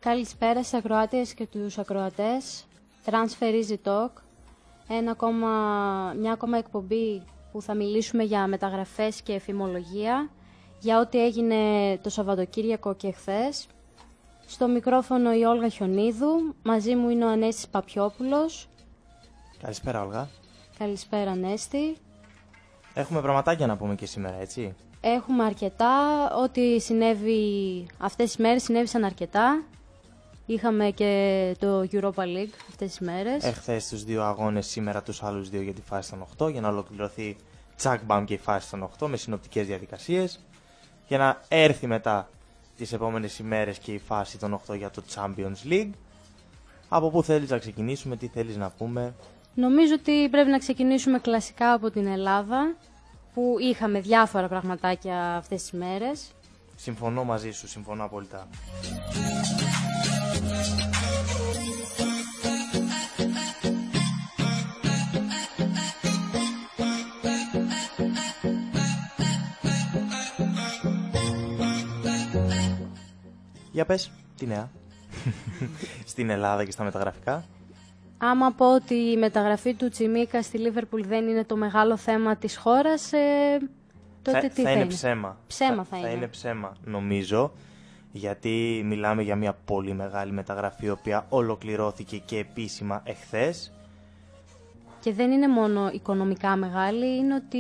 Καλησπέρα στις ακροάτριες και τους ακροατές. Transfer Easy Talk. Μια ακόμα εκπομπή που θα μιλήσουμε για μεταγραφές και φημολογία, για ό,τι έγινε το Σαββατοκύριακο και χθες. Στο μικρόφωνο η Όλγα Χιονίδου, μαζί μου είναι ο Ανέστης Παπιόπουλος. Καλησπέρα, Όλγα. Καλησπέρα, Ανέστη. Έχουμε πραγματάκια να πούμε και σήμερα, έτσι. Έχουμε αρκετά. Ό,τι συνέβη αυτές τις μέρες συνέβησαν αρκετά. Είχαμε και το Europa League αυτές τις μέρες. Εχθές τους δύο αγώνες, σήμερα τους άλλους δύο για τη φάση των 8, για να ολοκληρωθεί τσακ-μπαμ και η φάση των 8 με συνοπτικές διαδικασίες, για να έρθει μετά τις επόμενες ημέρες και η φάση των 8 για το Champions League. Από πού θέλεις να ξεκινήσουμε, τι θέλεις να πούμε? Νομίζω ότι πρέπει να ξεκινήσουμε κλασικά από την Ελλάδα, που είχαμε διάφορα πραγματάκια αυτές τις μέρες. Συμφωνώ μαζί σου, συμφωνώ απόλυτα. Για πες, τι νέα στην Ελλάδα και στα μεταγραφικά? Άμα πω ότι η μεταγραφή του Τσιμίκα στη Λίβερπουλ δεν είναι το μεγάλο θέμα της χώρας, τότε τι θα είναι? Ψέμα. Ψέμα θα είναι. Θα είναι ψέμα, νομίζω, γιατί μιλάμε για μια πολύ μεγάλη μεταγραφή, η οποία ολοκληρώθηκε και επίσημα εχθές. Και δεν είναι μόνο οικονομικά μεγάλη, είναι ότι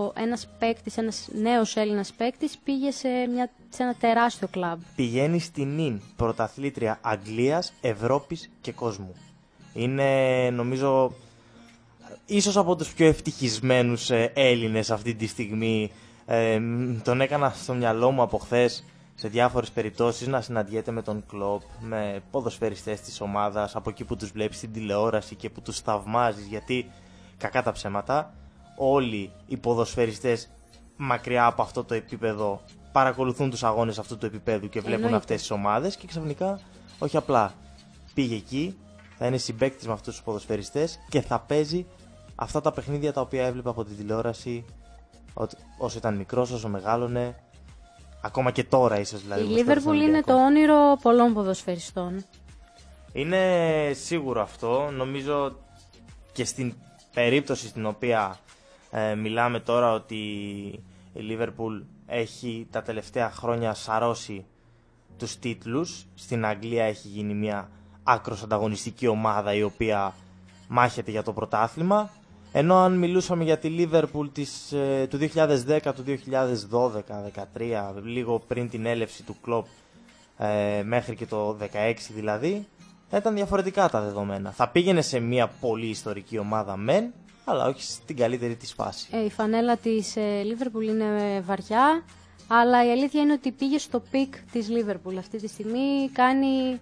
ένας νέος Έλληνας παίκτης πήγε σε ένα τεράστιο κλαμπ. Πηγαίνει στην ΙΝ, πρωταθλήτρια Αγγλίας, Ευρώπης και κόσμου. Είναι, νομίζω, ίσως από τους πιο ευτυχισμένους Έλληνες αυτή τη στιγμή. Τον έκανα στο μυαλό μου από χθες σε διάφορες περιπτώσεις να συναντιέται με τον Κλοπ, με ποδοσφαιριστές της ομάδας, από εκεί που τους βλέπεις στην τηλεόραση και που τους θαυμάζεις, γιατί κακά τα ψέματα, όλοι οι ποδοσφαιριστές μακριά από αυτό το επίπεδο παρακολουθούν τους αγώνες αυτού του επίπεδου και βλέπουν αυτές τις ομάδες, και ξαφνικά, όχι απλά πήγε εκεί, θα είναι συμπαίκτης με αυτούς τους ποδοσφαιριστές και θα παίζει αυτά τα παιχνίδια τα οποία έβλεπε από την τηλεόραση όσο ήταν μικρός, όσο μεγάλωνε, ακόμα και τώρα ίσως δηλαδή. Η Λίβερπουλ είναι το όνειρο πολλών ποδοσφαιριστών. Είναι σίγουρο αυτό. Νομίζω και στην περίπτωση στην οποία μιλάμε τώρα, ότι η Λίβερπουλ έχει τα τελευταία χρόνια σαρώσει τους τίτλους. Στην Αγγλία έχει γίνει μια άκρως ανταγωνιστική ομάδα η οποία μάχεται για το πρωτάθλημα. Ενώ αν μιλούσαμε για τη Λίβερπουλ του 2010, του 2012, 2013, λίγο πριν την έλευση του Κλοπ, μέχρι και το 2016 δηλαδή, θα ήταν διαφορετικά τα δεδομένα. Θα πήγαινε σε μια πολύ ιστορική ομάδα μεν, αλλά όχι στην καλύτερη της φάση. Η φανέλα της Λίβερπουλ είναι βαριά, αλλά η αλήθεια είναι ότι πήγε στο πικ της Λίβερπουλ. Αυτή τη στιγμή κάνει...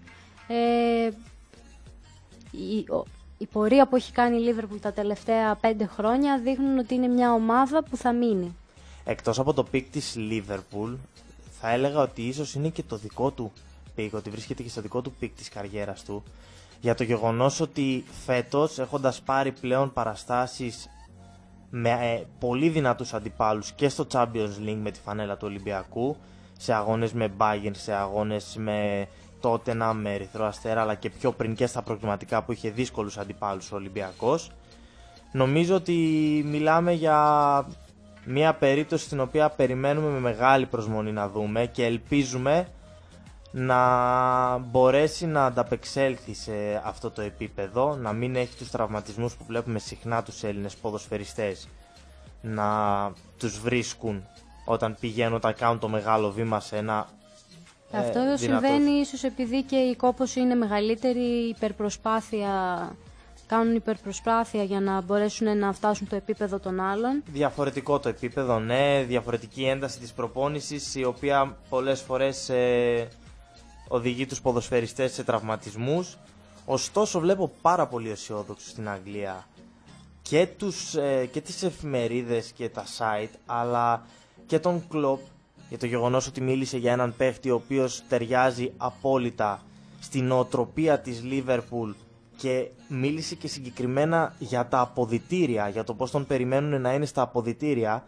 Η πορεία που έχει κάνει η Λίβερπουλ τα τελευταία 5 χρόνια δείχνουν ότι είναι μια ομάδα που θα μείνει. Εκτός από το πικ της Λίβερπουλ, θα έλεγα ότι ίσως είναι και το δικό του πικ, ότι βρίσκεται και στο δικό του πικ της καριέρας του, για το γεγονός ότι φέτος, έχοντας πάρει πλέον παραστάσεις με πολύ δυνατούς αντιπάλους και στο Champions League με τη φανέλα του Ολυμπιακού, σε αγώνες με Bayern, σε αγώνες με Tottenham, με Ερυθρό Αστέρα, αλλά και πιο πριν και στα προκριματικά που είχε δύσκολους αντιπάλους ο Ολυμπιακός, νομίζω ότι μιλάμε για μια περίπτωση στην οποία περιμένουμε με μεγάλη προσμονή να δούμε και ελπίζουμε να μπορέσει να ανταπεξέλθει σε αυτό το επίπεδο, να μην έχει τους τραυματισμούς που βλέπουμε συχνά τους Έλληνες ποδοσφαιριστές να τους βρίσκουν όταν πηγαίνουν, όταν κάνουν το μεγάλο βήμα σε ένα αυτό συμβαίνει ίσως επειδή και η κόπωση είναι μεγαλύτερη, κάνουν υπερπροσπάθεια για να μπορέσουν να φτάσουν στο επίπεδο των άλλων. Διαφορετικό το επίπεδο, ναι, διαφορετική ένταση της προπόνησης, η οποία πολλές φορές οδηγεί τους ποδοσφαιριστές σε τραυματισμούς. Ωστόσο βλέπω πάρα πολύ αισιόδοξους στην Αγγλία και τις εφημερίδες και τα site, αλλά και τον Κλοπ, για το γεγονός ότι μίλησε για έναν παίχτη ο οποίος ταιριάζει απόλυτα στην νοοτροπία της Λίβερπουλ και μίλησε και συγκεκριμένα για τα αποδυτήρια, για το πώς τον περιμένουν να είναι στα αποδυτήρια,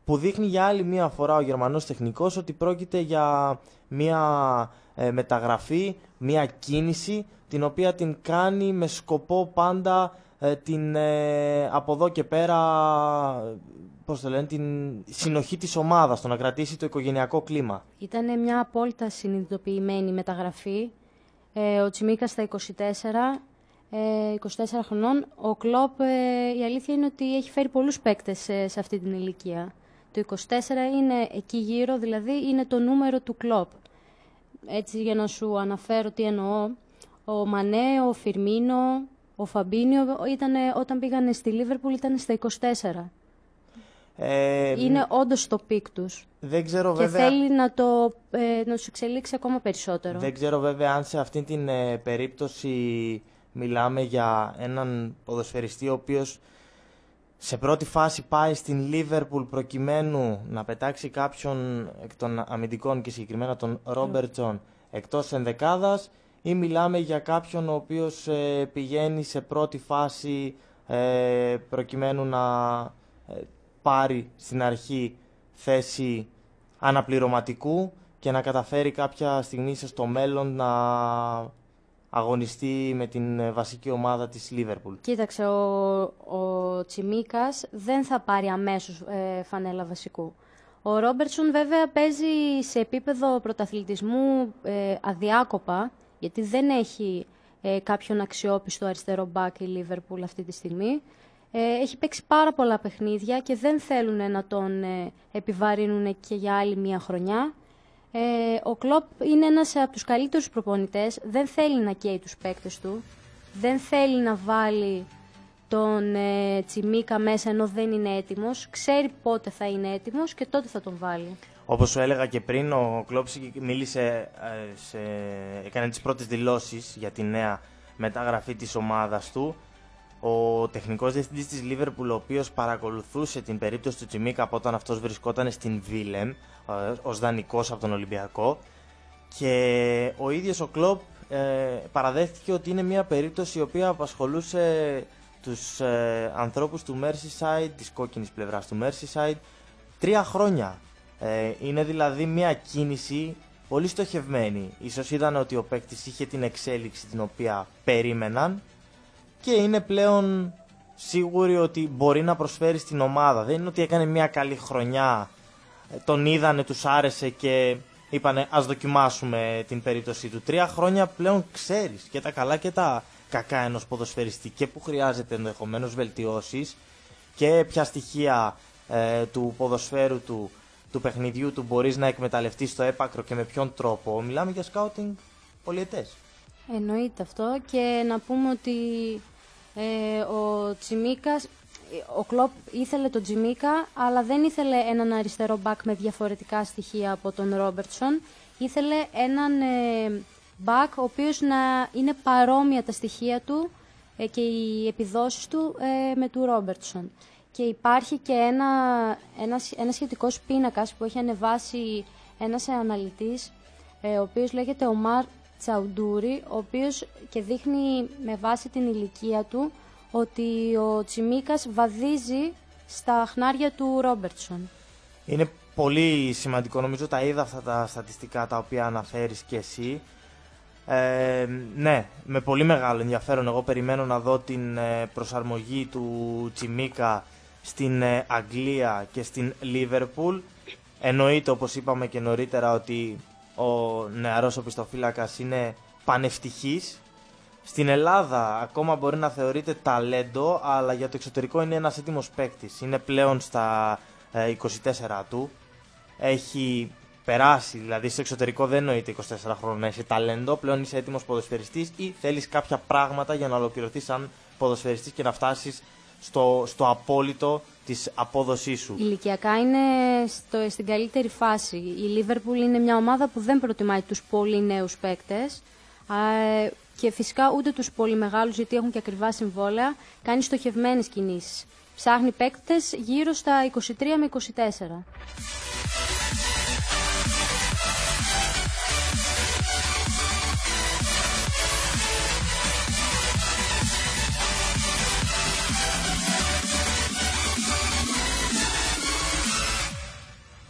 που δείχνει για άλλη μία φορά ο Γερμανός τεχνικός ότι πρόκειται για μία μεταγραφή, μία κίνηση την οποία την κάνει με σκοπό πάντα την από εδώ και πέρα, πώς το λένε, την συνοχή της ομάδας, το να κρατήσει το οικογενειακό κλίμα. Ήταν μια απόλυτα συνειδητοποιημένη μεταγραφή. Ο Τσιμίκας στα 24 χρονών. Ο Κλοπ, η αλήθεια είναι ότι έχει φέρει πολλούς παίκτες σε αυτή την ηλικία. Το 24 είναι εκεί γύρω, δηλαδή είναι το νούμερο του Κλοπ. Έτσι, για να σου αναφέρω τι εννοώ, ο Μανέ, ο Φιρμίνο, ο Φαμπίνιο όταν πήγανε στη Λίβερπουλ ήταν στα 24. Είναι όντως το πικ τους. Δεν ξέρω, και βέβαια, θέλει να τους εξελίξει ακόμα περισσότερο. Δεν ξέρω βέβαια αν σε αυτή την περίπτωση μιλάμε για έναν ποδοσφαιριστή ο οποίος σε πρώτη φάση πάει στην Λίβερπουλ προκειμένου να πετάξει κάποιον εκ των αμυντικών και συγκεκριμένα τον Ρόμπερτσον εκτός ενδεκάδας, ή μιλάμε για κάποιον ο οποίος πηγαίνει σε πρώτη φάση προκειμένου να πάρει στην αρχή θέση αναπληρωματικού και να καταφέρει κάποια στιγμή στο μέλλον να αγωνιστεί με την βασική ομάδα της Λίβερπουλ. Κοίταξε, ο Τσιμίκας δεν θα πάρει αμέσως φανέλα βασικού. Ο Ρόμπερτσον βέβαια παίζει σε επίπεδο πρωταθλητισμού αδιάκοπα, γιατί δεν έχει κάποιον αξιόπιστο αριστερό μπακ η Λίβερπουλ αυτή τη στιγμή. Έχει παίξει πάρα πολλά παιχνίδια και δεν θέλουν να τον επιβαρύνουν και για άλλη μία χρονιά. Ο Κλοπ είναι ένας από τους καλύτερους προπονητές, δεν θέλει να καίει τους παίκτες του, δεν θέλει να βάλει τον Τσιμίκα μέσα ενώ δεν είναι έτοιμος, ξέρει πότε θα είναι έτοιμος και τότε θα τον βάλει. Όπως σου έλεγα και πριν, ο Κλοπ μίλησε, έκανε τις πρώτες δηλώσεις για τη νέα μεταγραφή της ομάδας του. Ο τεχνικός διευθυντής της Λίβερπουλ, ο οποίος παρακολουθούσε την περίπτωση του Τσιμίκα από όταν αυτός βρισκόταν στην Βίλεμ ως δανεικός από τον Ολυμπιακό, και ο ίδιος ο Κλοπ παραδέχτηκε ότι είναι μια περίπτωση η οποία απασχολούσε τους ανθρώπους του Merseyside, της κόκκινης πλευράς του Merseyside, 3 χρόνια. Είναι δηλαδή μια κίνηση πολύ στοχευμένη. Ίσως είδαν ότι ο παίκτης είχε την εξέλιξη την οποία περίμεναν και είναι πλέον σίγουροι ότι μπορεί να προσφέρει στην ομάδα. Δεν είναι ότι έκανε μια καλή χρονιά, τον είδανε, τους άρεσε και είπανε ας δοκιμάσουμε την περίπτωση του. 3 χρόνια πλέον ξέρεις και τα καλά και τα κακά ενός ποδοσφαιριστή και που χρειάζεται ενδεχομένως βελτιώσεις και ποια στοιχεία του ποδοσφαίρου του παιχνιδιού του μπορείς να εκμεταλλευτείς στο έπακρο και με ποιον τρόπο. Μιλάμε για σκάουτινγκ πολυετές. Εννοείται αυτό, και να πούμε ότι ο Τσιμίκας, ο Κλοπ ήθελε τον Τσιμίκα, αλλά δεν ήθελε έναν αριστερό μπακ με διαφορετικά στοιχεία από τον Ρόμπερτσον. Ήθελε έναν μπακ ο οποίος να είναι παρόμοια τα στοιχεία του και οι επιδόσεις του με του Ρόμπερτσον. Και υπάρχει και ένα σχετικός πίνακας που έχει ανεβάσει ένας αναλυτής, ο οποίος λέγεται Ομάρ Τσαουντούρη, ο οποίος και δείχνει με βάση την ηλικία του ότι ο Τσιμίκας βαδίζει στα χνάρια του Ρόμπερτσον. Είναι πολύ σημαντικό, νομίζω τα είδα αυτά τα στατιστικά τα οποία αναφέρεις και εσύ. Ναι, με πολύ μεγάλο ενδιαφέρον. Εγώ περιμένω να δω την προσαρμογή του Τσιμίκα στην Αγγλία και στην Λίβερπουλ. Εννοείται, όπως είπαμε και νωρίτερα, ότι ο νεαρός οπισθοφύλακας είναι πανευτυχής. Στην Ελλάδα ακόμα μπορεί να θεωρείται ταλέντο, αλλά για το εξωτερικό είναι ένας έτοιμος παίκτης. Είναι πλέον στα 24 του. Έχει περάσει, δηλαδή στο εξωτερικό δεν εννοείται 24 χρόνια είσαι ταλέντο, πλέον είσαι έτοιμος ποδοσφαιριστής ή θέλεις κάποια πράγματα για να ολοκληρωθείς σαν ποδοσφαιριστής και να φτάσεις στο απόλυτο της απόδοσής σου. Ηλικιακά είναι στην καλύτερη φάση. Η Λίβερπουλ είναι μια ομάδα που δεν προτιμάει τους πολύ νέους παίκτες και φυσικά ούτε τους πολύ μεγάλους, γιατί έχουν και ακριβά συμβόλαια. Κάνει στοχευμένες κινήσεις. Ψάχνει παίκτες γύρω στα 23 με 24.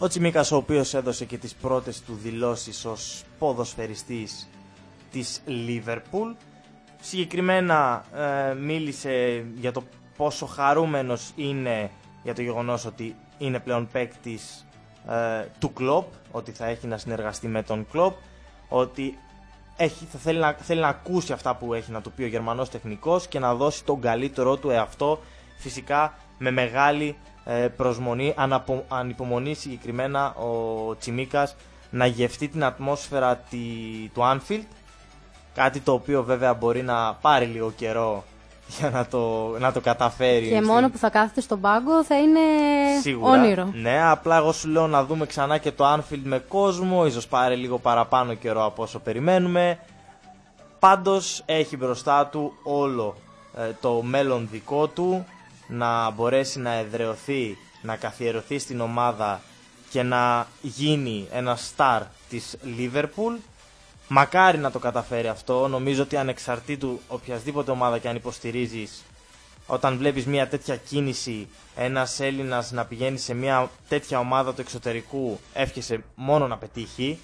Ο Τσιμίκας, ο οποίος έδωσε και τις πρώτες του δηλώσεις ως ποδοσφαιριστής της Liverpool. Συγκεκριμένα μίλησε για το πόσο χαρούμενος είναι για το γεγονός ότι είναι πλέον παίκτης του Κλοπ, ότι θα έχει να συνεργαστεί με τον Κλοπ, ότι θέλει να ακούσει αυτά που έχει να του πει ο Γερμανός τεχνικός και να δώσει τον καλύτερό του εαυτό, φυσικά με μεγάλη προσμονή, ανυπομονή συγκεκριμένα ο Τσιμίκας να γευτεί την ατμόσφαιρα του Anfield, κάτι το οποίο βέβαια μπορεί να πάρει λίγο καιρό για να το καταφέρει. Και μόνο που θα κάθεται στον πάγκο θα είναι σίγουρα όνειρο. Ναι, απλά εγώ σου λέω να δούμε ξανά και το Anfield με κόσμο, ίσως πάρει λίγο παραπάνω καιρό από όσο περιμένουμε. Πάντως έχει μπροστά του όλο το μέλλον δικό του, να μπορέσει να εδραιωθεί, να καθιερωθεί στην ομάδα και να γίνει ένα στάρ της Liverpool. Μακάρι να το καταφέρει αυτό. Νομίζω ότι ανεξαρτήτου οποιασδήποτε ομάδα και αν υποστηρίζεις, όταν βλέπεις μια τέτοια κίνηση, ένας Έλληνας να πηγαίνει σε μια τέτοια ομάδα του εξωτερικού, εύχεσαι μόνο να πετύχει.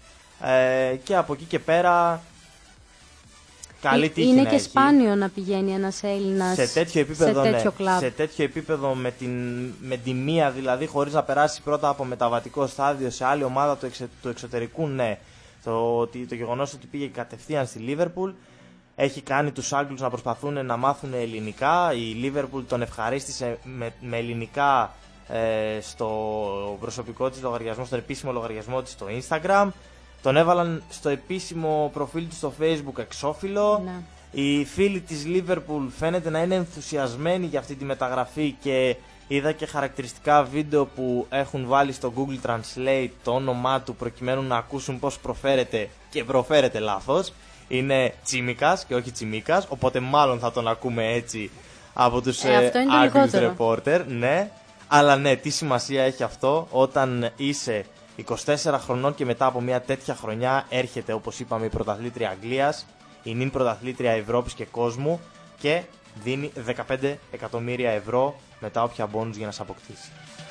Και από εκεί και πέρα, καλή τύχη είναι να και έχει. σπάνιο να πηγαίνει ένας Έλληνας σε τέτοιο επίπεδο, σε τέτοιο κλαμπ. Σε τέτοιο επίπεδο με τη μία δηλαδή, χωρίς να περάσει πρώτα από μεταβατικό στάδιο σε άλλη ομάδα του εξωτερικού, ναι. Το γεγονός ότι πήγε κατευθείαν στη Liverpool έχει κάνει τους Άγγλους να προσπαθούν να μάθουν ελληνικά. Η Liverpool τον ευχαρίστησε με ελληνικά στο προσωπικό της λογαριασμό, στον επίσημο λογαριασμό της στο Instagram. Τον έβαλαν στο επίσημο προφίλ του στο Facebook εξώφυλλο. Ναι. Οι φίλοι της Liverpool φαίνεται να είναι ενθουσιασμένοι για αυτή τη μεταγραφή και είδα και χαρακτηριστικά βίντεο που έχουν βάλει στο Google Translate το όνομά του προκειμένου να ακούσουν πώς προφέρεται και προφέρεται λάθος. Είναι Τσίμικας και όχι Τσιμίκας, οπότε μάλλον θα τον ακούμε έτσι από τους Άγγλους reporter. Ναι, αλλά ναι, τι σημασία έχει αυτό όταν είσαι 24 χρονών και μετά από μια τέτοια χρονιά έρχεται, όπως είπαμε, η πρωταθλήτρια Αγγλίας, η νυν πρωταθλήτρια Ευρώπης και κόσμου και δίνει 15 εκατομμύρια ευρώ μετά όποια μπόνους για να σε αποκτήσει.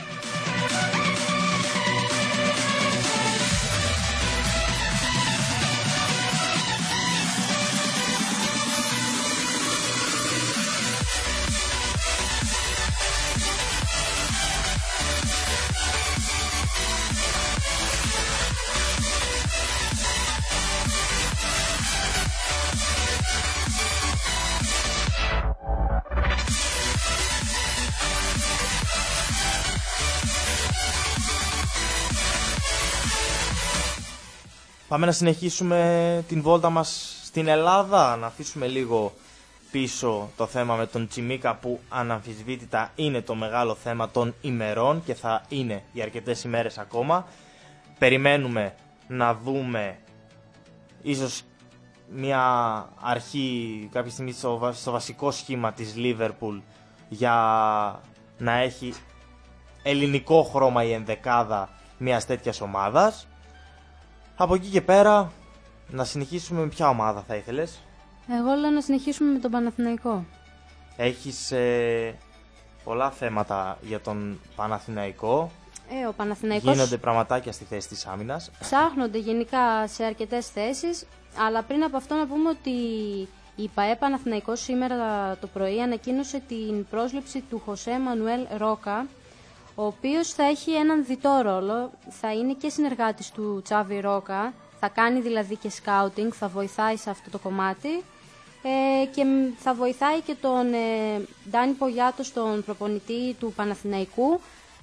Πάμε να συνεχίσουμε την βόλτα μας στην Ελλάδα, να αφήσουμε λίγο πίσω το θέμα με τον Τσιμίκα που αναμφισβήτητα είναι το μεγάλο θέμα των ημερών και θα είναι για αρκετές ημέρες ακόμα. Περιμένουμε να δούμε ίσως μια αρχή κάποια στιγμή στο βασικό σχήμα της Liverpool για να έχει ελληνικό χρώμα η ενδεκάδα μιας τέτοιας ομάδας. Από εκεί και πέρα, να συνεχίσουμε με ποια ομάδα θα ήθελες? Εγώ λέω να συνεχίσουμε με τον Παναθηναϊκό. Έχεις πολλά θέματα για τον Παναθηναϊκό. Ο Παναθηναϊκός... Γίνονται πραγματάκια στη θέση της άμυνας. Ψάχνονται γενικά σε αρκετές θέσεις, αλλά πριν από αυτό να πούμε ότι η ΠΑΕ Παναθηναϊκός σήμερα το πρωί ανακοίνωσε την πρόσληψη του Χωσέ Μανουέλ Ρόκα, ο οποίος θα έχει έναν διτό ρόλο, θα είναι και συνεργάτης του Τσάβι Ρόκα, θα κάνει δηλαδή και σκάουτινγκ, θα βοηθάει σε αυτό το κομμάτι και θα βοηθάει και τον Ντάνι Πογιάτο, τον προπονητή του Παναθηναϊκού,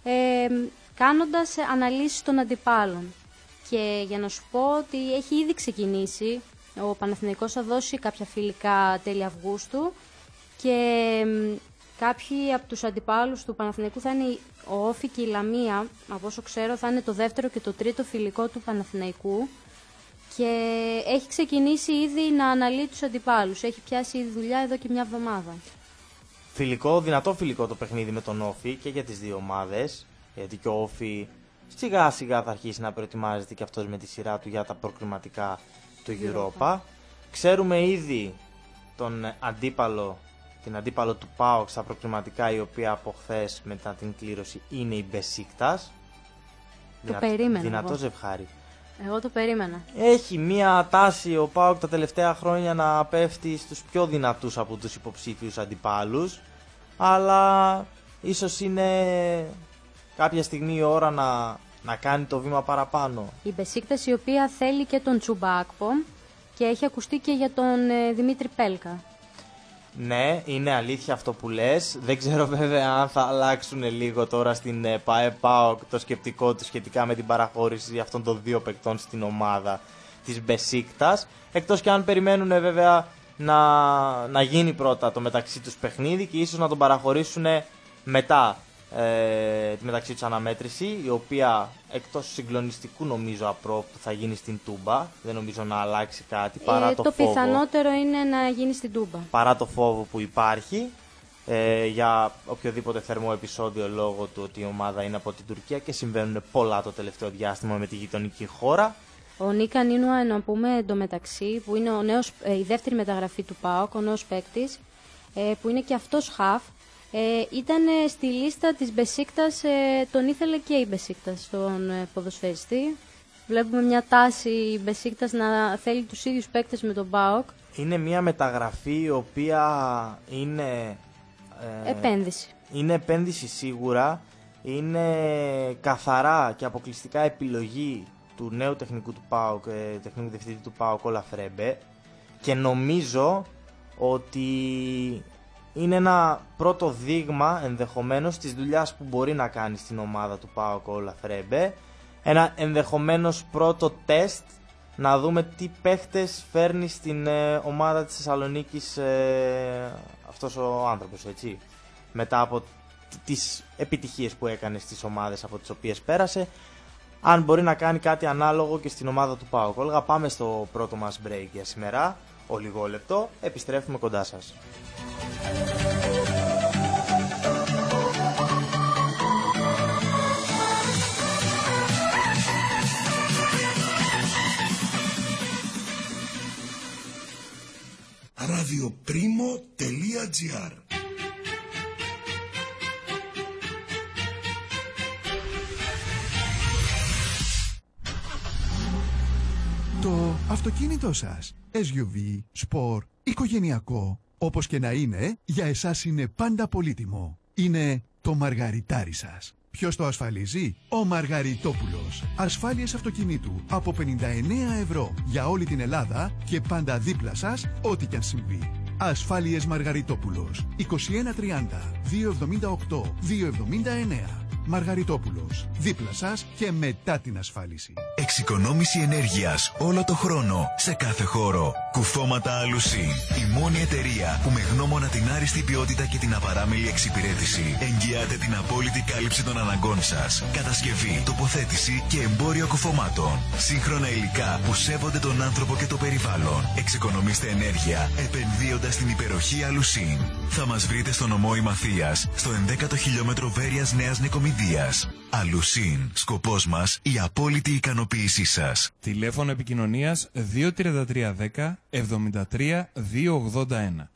κάνοντας αναλύσεις των αντιπάλων. Και για να σου πω ότι έχει ήδη ξεκινήσει, ο Παναθηναϊκός θα δώσει κάποια φιλικά τέλη Αυγούστου και κάποιοι από τους αντιπάλους του Παναθηναϊκού θα είναι ο Όφη και η Λαμία, από όσο ξέρω θα είναι το δεύτερο και το τρίτο φιλικό του Παναθηναϊκού και έχει ξεκινήσει ήδη να αναλύει τους αντιπάλους, έχει πιάσει ήδη δουλειά εδώ και μια εβδομάδα. Φιλικό, δυνατό φιλικό το παιχνίδι με τον Όφη και για τις δύο ομάδες, γιατί και ο Όφη σιγά σιγά θα αρχίσει να προετοιμάζεται και αυτός με τη σειρά του για τα προκριματικά του Europa. Ξέρουμε ήδη την αντίπαλο του ΠΑΟΚ στα προκριματικά, η οποία από χθες μετά την κλήρωση είναι η Μπεσίκτας. Το περίμενα. Δυνατό ζευγάρι. Εγώ το περίμενα. Έχει μία τάση ο ΠΑΟΚ τα τελευταία χρόνια να πέφτει στους πιο δυνατούς από τους υποψήφιους αντιπάλους, αλλά ίσως είναι κάποια στιγμή η ώρα να κάνει το βήμα παραπάνω. Η Μπεσίκτας, η οποία θέλει και τον Τσουμπάκπο και έχει ακουστεί και για τον Δημήτρη Πέλκα. Ναι, είναι αλήθεια αυτό που λες. Δεν ξέρω βέβαια αν θα αλλάξουν λίγο τώρα στην ΠΑΟΚ το σκεπτικό του σχετικά με την παραχώρηση αυτών των δύο παικτών στην ομάδα της Μπεσίκτας. Εκτός και αν περιμένουν βέβαια να γίνει πρώτα το μεταξύ τους παιχνίδι και ίσως να τον παραχωρήσουν μετά τη μεταξύ τους αναμέτρηση, η οποία εκτός συγκλονιστικού νομίζω απρόπ θα γίνει στην Τούμπα. Δεν νομίζω να αλλάξει κάτι παρά το φόβο. Πιθανότερο είναι να γίνει στην Τούμπα. Παρά το φόβο που υπάρχει για οποιοδήποτε θερμό επεισόδιο λόγω του ότι η ομάδα είναι από την Τουρκία και συμβαίνουν πολλά το τελευταίο διάστημα με τη γειτονική χώρα. Ο Νίκα Νίνουα, να πούμε εντωμεταξύ, που είναι η δεύτερη μεταγραφή του ΠΑΟΚ, ο νέος παίκτης, που είναι και αυτός χαφ, ήταν στη λίστα της Μπεσίκτας, τον ήθελε και η Μπεσίκτας τον ποδοσφαιριστή. Βλέπουμε μια τάση η Μπεσίκτας να θέλει τους ίδιους παίκτες με τον ΠΑΟΚ. Είναι μια μεταγραφή η οποία είναι επένδυση. Είναι επένδυση σίγουρα, είναι καθαρά και αποκλειστικά επιλογή του νέου τεχνικού του ΠΑΟΚ, τεχνικού διευθυντή του ΠΑΟΚ Όλα Φρέμπε, και νομίζω ότι είναι ένα πρώτο δείγμα ενδεχομένως της δουλειάς που μπορεί να κάνει στην ομάδα του ΠΑΟΚ Όλα Φρέμπε. Ένα ενδεχομένως πρώτο τεστ να δούμε τι παίχτες φέρνει στην ομάδα της Θεσσαλονίκης αυτός ο άνθρωπος, έτσι. Μετά από τις επιτυχίες που έκανε στις ομάδες από τις οποίες πέρασε, αν μπορεί να κάνει κάτι ανάλογο και στην ομάδα του ΠΑΟΚ. Όλγα, πάμε στο πρώτο μας break για σήμερα. Ολιγόλεπτο, επιστρέφουμε κοντά σας. radioprimo.gr. Το αυτοκίνητό σας, SUV, sport, οικογενειακό, όπως και να είναι, για εσάς είναι πάντα πολύτιμο. Είναι το μαργαριτάρι σας. Ποιος το ασφαλίζει? Ο Μαργαριτόπουλος. Ασφάλειες αυτοκινήτου από 59 ευρώ για όλη την Ελλάδα και πάντα δίπλα σας ό,τι κι αν συμβεί. Ασφάλειες Μαργαριτόπουλος. 2130 278 279. Μαργαριτόπουλος. Δίπλα σας και μετά την ασφάλιση. Εξοικονόμηση ενέργειας όλο το χρόνο, σε κάθε χώρο. Κουφώματα Αλουσίν. Η μόνη εταιρεία που με γνώμονα την άριστη ποιότητα και την απαράμιλη εξυπηρέτηση εγγυάται την απόλυτη κάλυψη των αναγκών σας. Κατασκευή, τοποθέτηση και εμπόριο κουφωμάτων. Σύγχρονα υλικά που σέβονται τον άνθρωπο και το περιβάλλον. Εξοικονομήστε ενέργεια επενδύοντας στην υπεροχή Αλουσίν. Θα μας βρείτε στο νομό Ημαθίας, στο 11ο χιλιόμετρο Βέρειας Νέας Νικομιδίας. Αλουσίν. Σκοπός μας η απόλυτη ικανοποίησή σας. Τηλέφωνο επικοινωνίας 23310 73 281.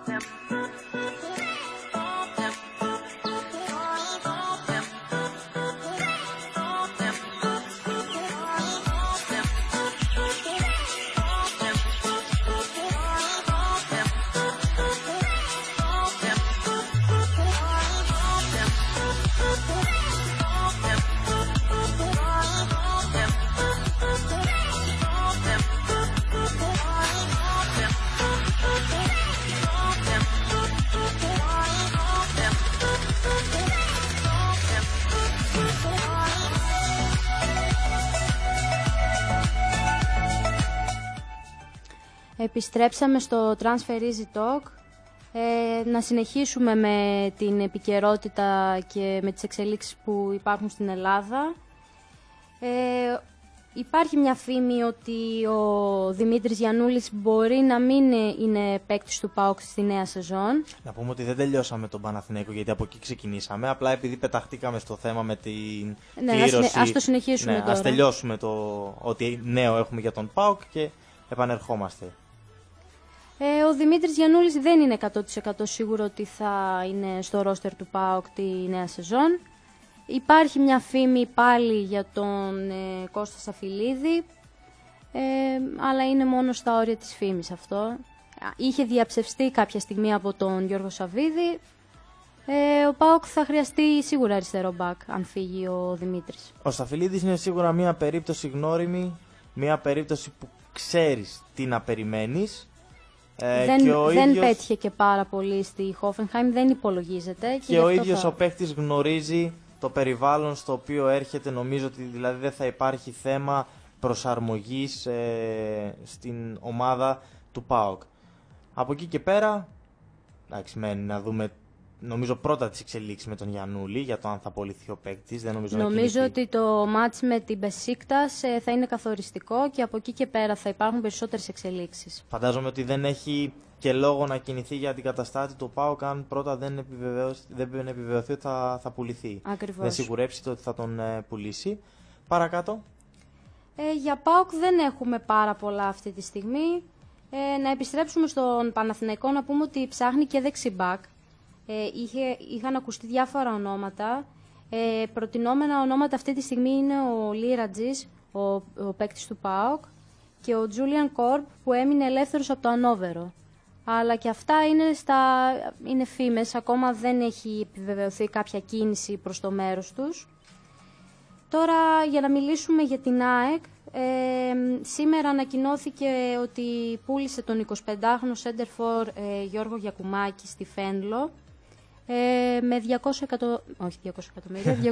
Επιστρέψαμε στο Transfer Easy Talk. Να συνεχίσουμε με την επικαιρότητα και με τις εξελίξεις που υπάρχουν στην Ελλάδα. Υπάρχει μια φήμη ότι ο Δημήτρης Γιαννούλης μπορεί να μην είναι παίκτης του ΠΑΟΚ στη νέα σεζόν. Να πούμε ότι δεν τελειώσαμε τον Παναθηναϊκό, γιατί από εκεί ξεκινήσαμε. Απλά επειδή πεταχτήκαμε στο θέμα με την κλήρωση. Ας το συνεχίσουμε τώρα. Ας τελειώσουμε το ότι νέο έχουμε για τον ΠΑΟΚ και επανερχόμαστε. Ο Δημήτρης Γιαννούλης δεν είναι 100% σίγουρο ότι θα είναι στο ρόστερ του ΠΑΟΚ τη νέα σεζόν. Υπάρχει μια φήμη πάλι για τον Κώστα Σαφιλίδη, αλλά είναι μόνο στα όρια της φήμης αυτό. Είχε διαψευστεί κάποια στιγμή από τον Γιώργο Σαββίδη. Ο ΠΑΟΚ θα χρειαστεί σίγουρα αριστερό μπακ αν φύγει ο Δημήτρης. Ο Σταφυλίδης είναι σίγουρα μια περίπτωση γνώριμη, μια περίπτωση που ξέρεις τι να περιμένεις. Δεν πέτυχε και πάρα πολύ στη Χόφενχάιμ, δεν υπολογίζεται. Και ο ίδιος ο παίκτης γνωρίζει το περιβάλλον στο οποίο έρχεται. Νομίζω ότι δηλαδή δεν θα υπάρχει θέμα προσαρμογής στην ομάδα του ΠΑΟΚ. Από εκεί και πέρα, εντάξει, μένει να δούμε. Νομίζω πρώτα τις εξελίξεις με τον Γιαννούλη για το αν θα απολυθεί ο παίκτης. Νομίζω ότι το μάτς με την Μπεσίκτας θα είναι καθοριστικό και από εκεί και πέρα θα υπάρχουν περισσότερες εξελίξεις. Φαντάζομαι ότι δεν έχει και λόγο να κινηθεί για αντικαταστάτη του ΠΑΟΚ αν πρώτα δεν επιβεβαιωθεί ότι θα πουληθεί. Ακριβώς. Δεν σιγουρέψετε ότι θα τον πουλήσει. Παρακάτω. Για ΠΑΟΚ δεν έχουμε πάρα πολλά αυτή τη στιγμή. Να επιστρέψουμε στον Παναθηναϊκό, να πούμε ότι ψάχνει και δεξιμπάκ. Είχαν ακουστεί διάφορα ονόματα. Προτινόμενα ονόματα αυτή τη στιγμή είναι ο Λίρατζης, ο παίκτης του ΠΑΟΚ, και ο Τζούλιαν Κόρπ που έμεινε ελεύθερος από το Ανόβερο. Αλλά και αυτά είναι φήμες, ακόμα δεν έχει επιβεβαιωθεί κάποια κίνηση προς το μέρος τους. Τώρα για να μιλήσουμε για την ΑΕΚ, σήμερα ανακοινώθηκε ότι πούλησε τον 25χρονο σέντερφορ Γιώργο Γιακουμάκη στη Φένλο με 200 εκατομμύρια.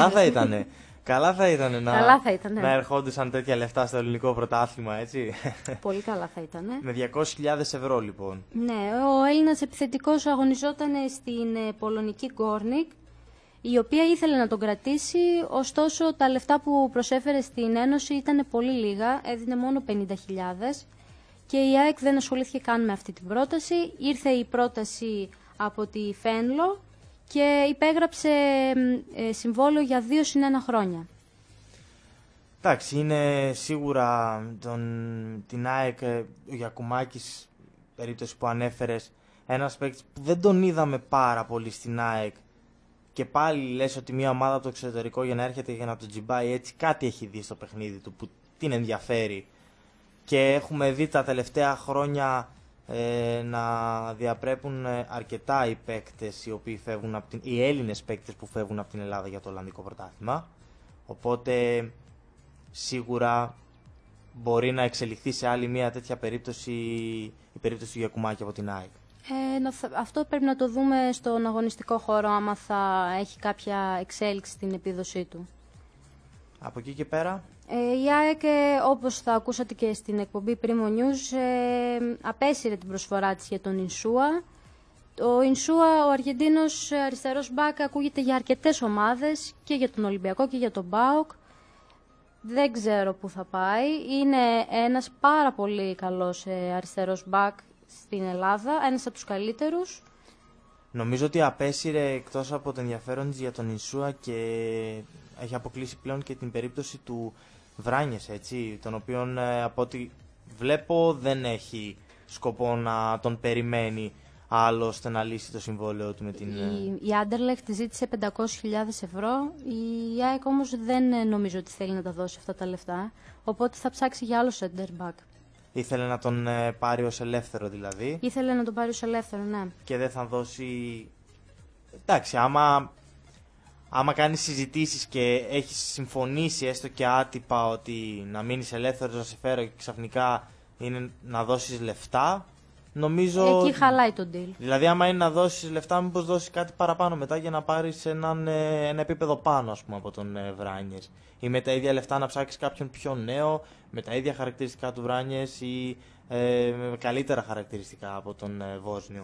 Καλά θα ήταν να ερχόντουσαν τέτοια λεφτά στο ελληνικό πρωτάθλημα, έτσι. Πολύ καλά θα ήταν. Με 200.000 ευρώ λοιπόν. Ναι, ο Έλληνας επιθετικός αγωνιζόταν στην πολωνική Γκόρνικ, η οποία ήθελε να τον κρατήσει, ωστόσο τα λεφτά που προσέφερε στην Ένωση ήταν πολύ λίγα, έδινε μόνο 50.000 και η ΑΕΚ δεν ασχολήθηκε καν με αυτή την πρόταση. Ήρθε η πρόταση από τη Φένλο και υπέγραψε συμβόλαιο για 2 συν 1 χρόνια. Εντάξει, είναι σίγουρα την ΑΕΚ, ο Γιακουμάκης, περίπτωση που ανέφερες, ένας παίκτης που δεν τον είδαμε πάρα πολύ στην ΑΕΚ. Και πάλι λες ότι μια ομάδα από το εξωτερικό για να έρχεται για να τον τζιμπάει έτσι, κάτι έχει δει στο παιχνίδι του που την ενδιαφέρει. Και έχουμε δει τα τελευταία χρόνια να διαπρέπουν αρκετά οι παίκτες οι Έλληνες παίκτες που φεύγουν από την Ελλάδα για το Ολλανδικό πρωτάθλημα. Οπότε σίγουρα μπορεί να εξελιχθεί σε άλλη μια τέτοια περίπτωση η περίπτωση του Γιακουμάκη από την ΑΕΚ. Αυτό πρέπει να το δούμε στον αγωνιστικό χώρο, άμα θα έχει κάποια εξέλιξη στην επίδοσή του. Από εκεί και πέρα. Η ΑΕΚ, όπως θα ακούσατε και στην εκπομπή Primo News, απέσυρε την προσφορά της για τον Ινσούα. Ο Ινσούα, ο Αργεντίνος αριστερός μπακ, ακούγεται για αρκετές ομάδες, και για τον Ολυμπιακό και για τον ΠΑΟΚ. Δεν ξέρω πού θα πάει. Είναι ένας πάρα πολύ καλός αριστερός μπακ στην Ελλάδα, ένας από τους καλύτερους. Νομίζω ότι απέσυρε εκτός από το ενδιαφέρον της για τον Ινσούα και έχει αποκλείσει πλέον και την περίπτωση του Βράνιες, έτσι, τον οποίον από ό,τι βλέπω δεν έχει σκοπό να τον περιμένει άλλο ώστε να λύσει το συμβόλαιο του με την... Η Άντερλεχτ ζήτησε 500.000 ευρώ, η ΑΕΚ όμως δεν νομίζω ότι θέλει να τα δώσει αυτά τα λεφτά, οπότε θα ψάξει για άλλο center back. Ήθελε να τον πάρει ως ελεύθερο δηλαδή. Ήθελε να τον πάρει ως ελεύθερο, ναι. Και δεν θα δώσει... Εντάξει, άμα κάνεις συζητήσεις και έχεις συμφωνήσει έστω και άτυπα ότι να μείνεις ελεύθερος, να σε φέρω και ξαφνικά είναι να δώσεις λεφτά, νομίζω... Εκεί χαλάει το deal. Δηλαδή άμα είναι να δώσεις λεφτά, μήπως δώσεις κάτι παραπάνω μετά για να πάρεις ένα επίπεδο πάνω, ας πούμε, από τον Βράνιες. Ή με τα ίδια λεφτά να ψάξεις κάποιον πιο νέο, με τα ίδια χαρακτηριστικά του Βράνιες ή με καλύτερα χαρακτηριστικά από τον Βόσνιο.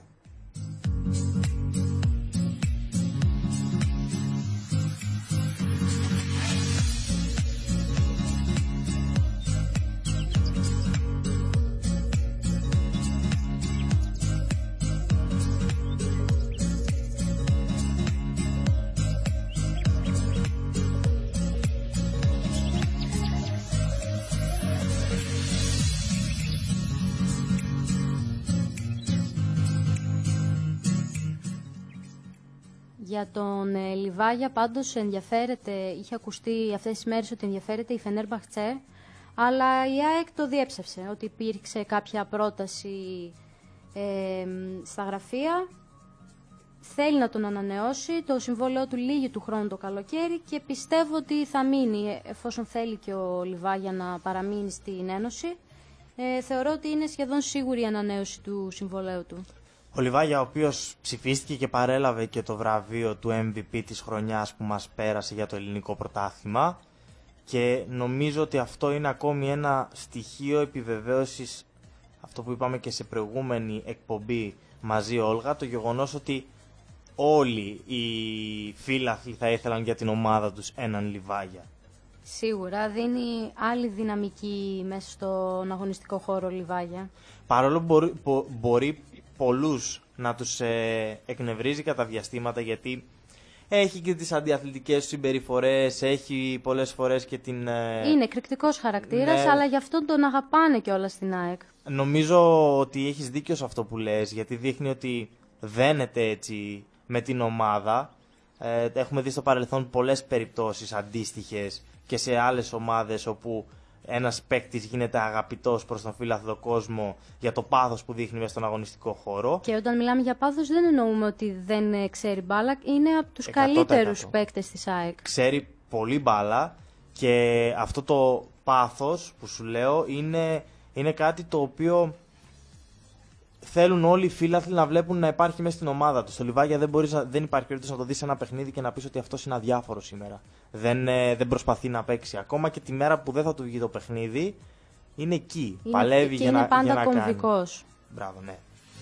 Για τον Λιβάγια πάντως ενδιαφέρεται, είχε ακουστεί αυτές τις μέρες ότι ενδιαφέρεται η Φενέρμπαχτσε, αλλά η ΑΕΚ το διέψευσε, ότι υπήρξε κάποια πρόταση στα γραφεία. Θέλει να τον ανανεώσει, το συμβόλαιό του λύγει του χρόνου το καλοκαίρι και πιστεύω ότι θα μείνει, εφόσον θέλει και ο Λιβάγια να παραμείνει στην Ένωση. Θεωρώ ότι είναι σχεδόν σίγουρη η ανανέωση του συμβολαίου του. Ο Λιβάγια, ο οποίος ψηφίστηκε και παρέλαβε και το βραβείο του MVP της χρονιάς που μας πέρασε για το ελληνικό πρωτάθλημα, και νομίζω ότι αυτό είναι ακόμη ένα στοιχείο επιβεβαίωσης, αυτό που είπαμε και σε προηγούμενη εκπομπή μαζί Όλγα, το γεγονός ότι όλοι οι φίλαθλοι θα ήθελαν για την ομάδα τους έναν Λιβάγια. Σίγουρα δίνει άλλη δυναμική μέσα στον αγωνιστικό χώρο Λιβάγια. Παρόλο που μπορεί πολλούς να τους εκνευρίζει κατά διαστήματα, γιατί έχει και τις αντιαθλητικές συμπεριφορές, έχει πολλές φορές και την... Είναι εκρηκτικός χαρακτήρας, ναι. αλλά γι' αυτόν τον αγαπάνε κιόλας στην ΑΕΚ. Νομίζω ότι έχεις δίκιο σε αυτό που λες, γιατί δείχνει ότι δένεται έτσι με την ομάδα. Έχουμε δει στο παρελθόν πολλές περιπτώσεις αντίστοιχες και σε άλλες ομάδες όπου ένας παίκτης γίνεται αγαπητός προς τον φύλαθλο κόσμο για το πάθος που δείχνει μέσα στον αγωνιστικό χώρο. Και όταν μιλάμε για πάθος δεν εννοούμε ότι δεν ξέρει μπάλα, είναι από τους 100%. καλύτερους παίκτες της ΑΕΚ. Ξέρει πολύ μπάλα και αυτό το πάθος που σου λέω είναι κάτι το οποίο θέλουν όλοι οι φίλαθλοι να βλέπουν να υπάρχει μέσα στην ομάδα του. Στο Λιβάγια δεν υπάρχει περίπτωση να το δεις σε ένα παιχνίδι και να πεις ότι αυτός είναι αδιάφορος σήμερα. Δεν προσπαθεί να παίξει. Ακόμα και τη μέρα που δεν θα του βγει το παιχνίδι, είναι εκεί. Παλεύει για να κάνει. Είναι πάντα κομβικός. Μπράβο, ναι.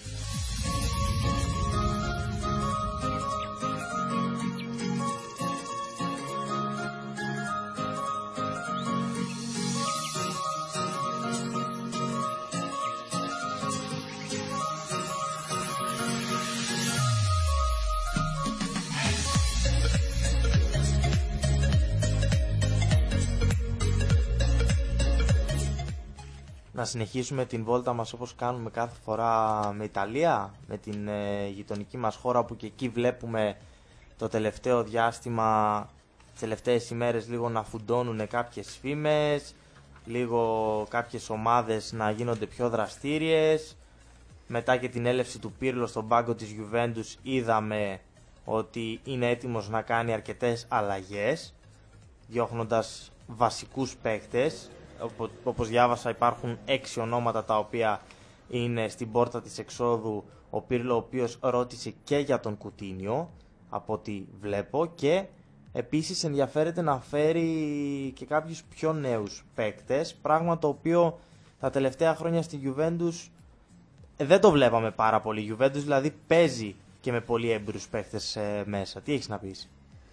Να συνεχίσουμε την βόλτα μας όπως κάνουμε κάθε φορά με Ιταλία, με την γειτονική μας χώρα, που και εκεί βλέπουμε το τελευταίο διάστημα, τις τελευταίες ημέρες, λίγο να φουντώνουν κάποιες φήμες, λίγο κάποιες ομάδες να γίνονται πιο δραστήριες. Μετά και την έλευση του Πίρλο στον πάγκο της Juventus είδαμε ότι είναι έτοιμος να κάνει αρκετές αλλαγές, διώχνοντας βασικούς παίκτες. Όπως διάβασα, υπάρχουν 6 ονόματα τα οποία είναι στην πόρτα της εξόδου. Ο Πίρλο, ο οποίος ρώτησε και για τον Κουτίνιο, από ό,τι βλέπω, και επίσης ενδιαφέρεται να φέρει και κάποιους πιο νέους παίκτες, πράγμα το οποίο τα τελευταία χρόνια στη Juventus δεν το βλέπαμε πάρα πολύ. Η Juventus δηλαδή παίζει και με πολύ έμπειρους παίκτες μέσα. Τι έχεις να πεις?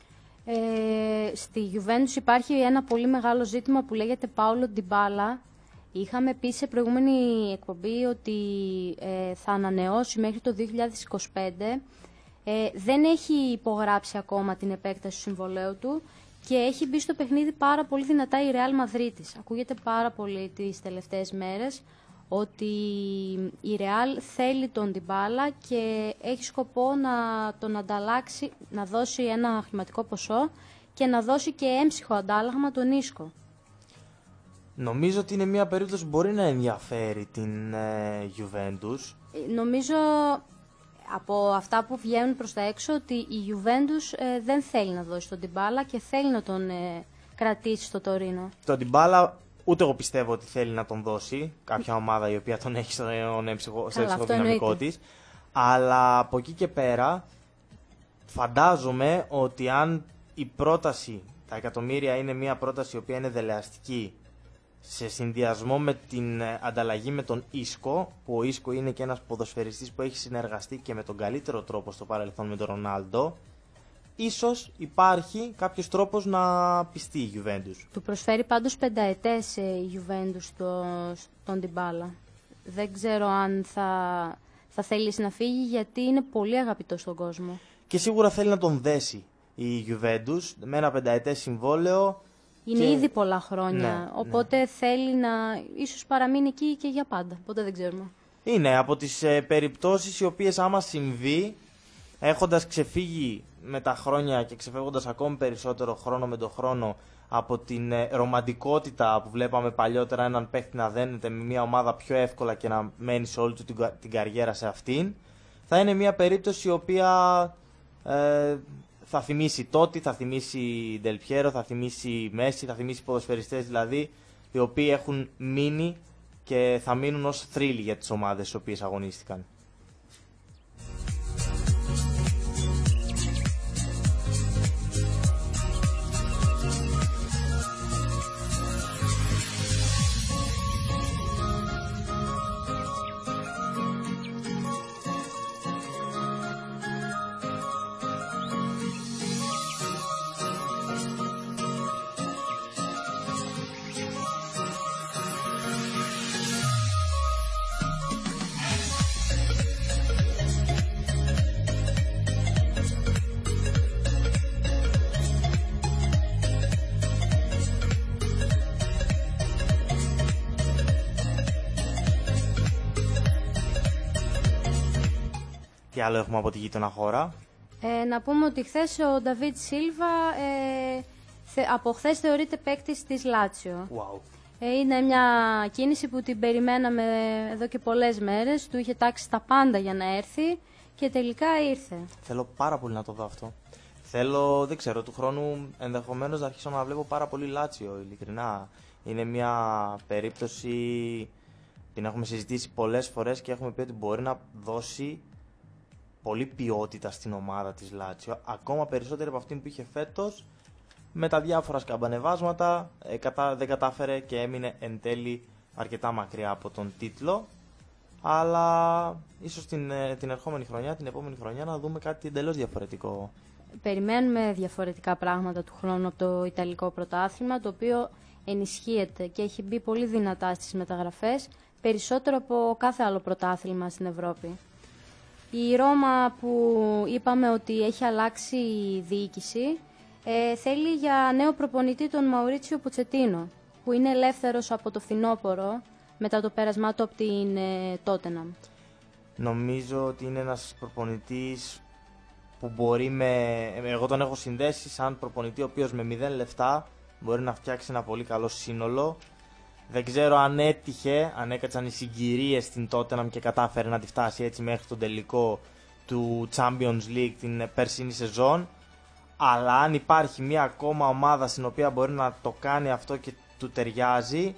Στη Juventus υπάρχει ένα πολύ μεγάλο ζήτημα που λέγεται Πάολο Ντιμπάλα. Είχαμε πει σε προηγούμενη εκπομπή ότι θα ανανεώσει μέχρι το 2025. Δεν έχει υπογράψει ακόμα την επέκταση του συμβολαίου του και έχει μπει στο παιχνίδι πάρα πολύ δυνατά η Real Madrid. Ακούγεται πάρα πολύ τις τελευταίες μέρες ότι η Real θέλει τον Ντιμπάλα και έχει σκοπό να τον ανταλλάξει, να δώσει ένα χρηματικό ποσό και να δώσει και έμψυχο αντάλλαγμα τον Ίσκο. Νομίζω ότι είναι μια περίπτωση που μπορεί να ενδιαφέρει την Juventus. Νομίζω από αυτά που βγαίνουν προς τα έξω ότι η Juventus δεν θέλει να δώσει τον Ντιμπάλα και θέλει να τον κρατήσει στο Τωρίνο. Τον Ντιμπάλα ούτε εγώ πιστεύω ότι θέλει να τον δώσει κάποια ομάδα η οποία τον έχει στο έμψυχο δυναμικό της. Αλλά από εκεί και πέρα φαντάζομαι ότι αν η πρόταση, τα εκατομμύρια, είναι μια πρόταση η οποία είναι δελεαστική, σε συνδυασμό με την ανταλλαγή με τον Ίσκο, που ο Ίσκο είναι και ένας ποδοσφαιριστής που έχει συνεργαστεί και με τον καλύτερο τρόπο στο παρελθόν με τον Ρονάλντο, ίσως υπάρχει κάποιος τρόπος να πιστεί η Juventus. Του προσφέρει πάντως 5 ετές η Juventus τον Ντιμπάλα. Δεν ξέρω αν θα θελήσει να φύγει, γιατί είναι πολύ αγαπητός στον κόσμο. Και σίγουρα θέλει να τον δέσει η Juventus με ένα 5 ετές συμβόλαιο. Είναι ήδη πολλά χρόνια, ναι, οπότε θέλει να ίσως παραμείνει εκεί και για πάντα, οπότε δεν ξέρουμε. Είναι από τις περιπτώσεις οι οποίες άμα συμβεί έχοντας ξεφύγει με τα χρόνια και ξεφεύγοντας ακόμη περισσότερο χρόνο με τον χρόνο από την ρομαντικότητα που βλέπαμε παλιότερα, έναν παίχτη να δένεται με μια ομάδα πιο εύκολα και να μένει σε όλη του την καριέρα σε αυτήν, θα είναι μια περίπτωση η οποία θα θυμίσει Τότι, θα θυμίσει Ντελπιέρο, θα θυμίσει Μέση, θα θυμίσει ποδοσφαιριστές δηλαδή, οι οποίοι έχουν μείνει και θα μείνουν ως θρύλοι για τις ομάδες στις οποίες αγωνίστηκαν. Τι άλλο έχουμε από τη γείτονα χώρα? Να πούμε ότι χθες ο Νταβίτ Σίλβα από χθες θεωρείται παίκτης της Λάτσιο. Wow. Είναι μια κίνηση που την περιμέναμε εδώ και πολλές μέρες. Του είχε τάξει τα πάντα για να έρθει και τελικά ήρθε. Θέλω πάρα πολύ να το δω αυτό. Θέλω, δεν ξέρω, του χρόνου ενδεχομένως να αρχίσω να βλέπω πάρα πολύ Λάτσιο, ειλικρινά. Είναι μια περίπτωση, την έχουμε συζητήσει πολλές φορές και έχουμε πει ότι μπορεί να δώσει πολύ ποιότητα στην ομάδα της Λάτσιο, ακόμα περισσότερη από αυτήν που είχε φέτος. Με τα διάφορα σκαμπανεβάσματα δεν κατάφερε και έμεινε εν τέλει αρκετά μακριά από τον τίτλο. Αλλά ίσως την ερχόμενη χρονιά, την επόμενη χρονιά, να δούμε κάτι εντελώς διαφορετικό. Περιμένουμε διαφορετικά πράγματα του χρόνου από το Ιταλικό πρωτάθλημα, το οποίο ενισχύεται και έχει μπει πολύ δυνατά στις μεταγραφές, περισσότερο από κάθε άλλο πρωτάθλημα στην Ευρώπη. Η Ρώμα, που είπαμε ότι έχει αλλάξει η διοίκηση, θέλει για νέο προπονητή τον Μαουρίτσιο Ποτσετίνο, που είναι ελεύθερος από το φθινόπωρο μετά το πέρασμά του από την Τότεναμ. Νομίζω ότι είναι ένας προπονητής που μπορεί εγώ τον έχω συνδέσει σαν προπονητή ο οποίος με 0 λεφτά μπορεί να φτιάξει ένα πολύ καλό σύνολο. Δεν ξέρω αν έκατσαν οι συγκυρίες στην Tottenham και κατάφερε να τη φτάσει έτσι μέχρι τον τελικό του Champions League την περσίνη σεζόν. Αλλά αν υπάρχει μια ακόμα ομάδα στην οποία μπορεί να το κάνει αυτό και του ταιριάζει,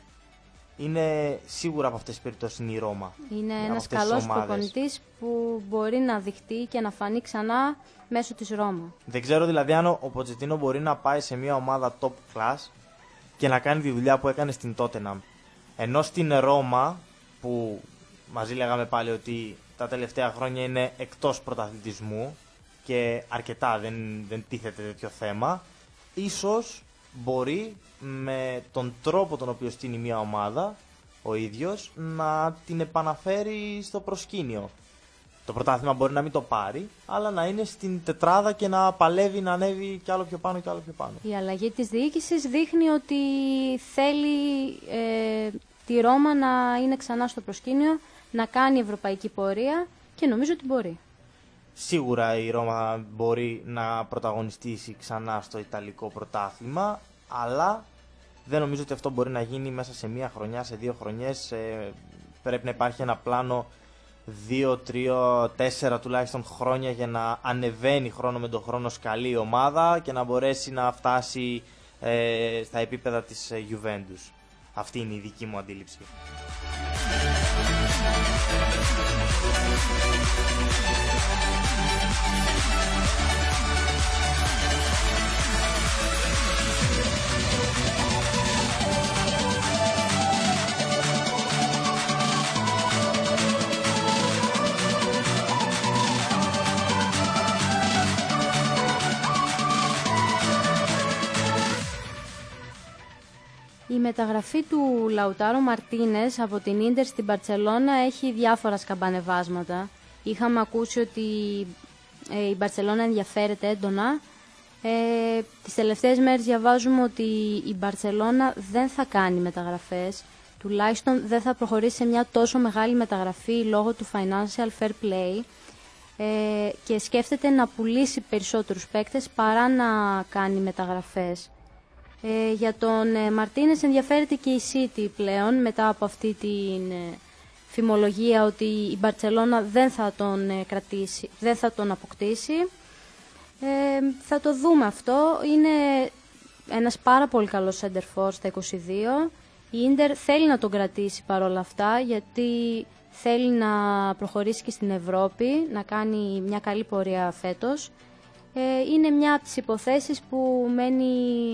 είναι σίγουρα από αυτές τις περιπτώσεις είναι η Ρώμα. Είναι ένας καλός προπονητής που μπορεί να δειχτεί και να φανεί ξανά μέσω της Ρώμα. Δεν ξέρω δηλαδή αν ο Ποτσετίνο μπορεί να πάει σε μια ομάδα top class και να κάνει τη δουλειά που έκανε στην Tottenham. Ενώ στην Ρώμα, που μαζί λέγαμε πάλι ότι τα τελευταία χρόνια είναι εκτός πρωταθλητισμού και αρκετά δεν τίθεται τέτοιο θέμα, ίσως μπορεί με τον τρόπο τον οποίο στείνει μια ομάδα ο ίδιος να την επαναφέρει στο προσκήνιο. Το πρωτάθλημα μπορεί να μην το πάρει, αλλά να είναι στην τετράδα και να παλεύει να ανέβει κι άλλο πιο πάνω κι άλλο πιο πάνω. Η αλλαγή της διοίκησης δείχνει ότι θέλει τη Ρώμα να είναι ξανά στο προσκήνιο, να κάνει ευρωπαϊκή πορεία και νομίζω ότι μπορεί. Σίγουρα η Ρώμα μπορεί να πρωταγωνιστήσει ξανά στο Ιταλικό πρωτάθλημα, αλλά δεν νομίζω ότι αυτό μπορεί να γίνει μέσα σε μία χρονιά, σε 2 χρονιές. Πρέπει να υπάρχει ένα πλάνο 2, 3, 4 τουλάχιστον χρόνια για να ανεβαίνει χρόνο με τον χρόνο σκαλή η ομάδα και να μπορέσει να φτάσει στα επίπεδα της Juventus. Αυτή είναι η δική μου αντίληψη. Η μεταγραφή του Λαουτάρο Μαρτίνες από την Ίντερ στην Μπαρτσελώνα έχει διάφορα σκαμπανεβάσματα. Είχαμε ακούσει ότι η Μπαρτσελώνα ενδιαφέρεται έντονα. Τις τελευταίες μέρες διαβάζουμε ότι η Μπαρτσελώνα δεν θα κάνει μεταγραφές. Τουλάχιστον δεν θα προχωρήσει σε μια τόσο μεγάλη μεταγραφή λόγω του financial fair play. και σκέφτεται να πουλήσει περισσότερους παίκτες παρά να κάνει μεταγραφές. Για τον Μαρτίνες ενδιαφέρεται και η City πλέον μετά από αυτή την φημολογία ότι η Μπαρτσελώνα δεν θα τον κρατήσει, δεν θα τον αποκτήσει. Θα το δούμε αυτό. Είναι ένας πάρα πολύ καλός center for στα 22. Η Ίντερ θέλει να τον κρατήσει παρόλα αυτά, γιατί θέλει να προχωρήσει και στην Ευρώπη, να κάνει μια καλή πορεία φέτος. Είναι μια από τις υποθέσεις που μένει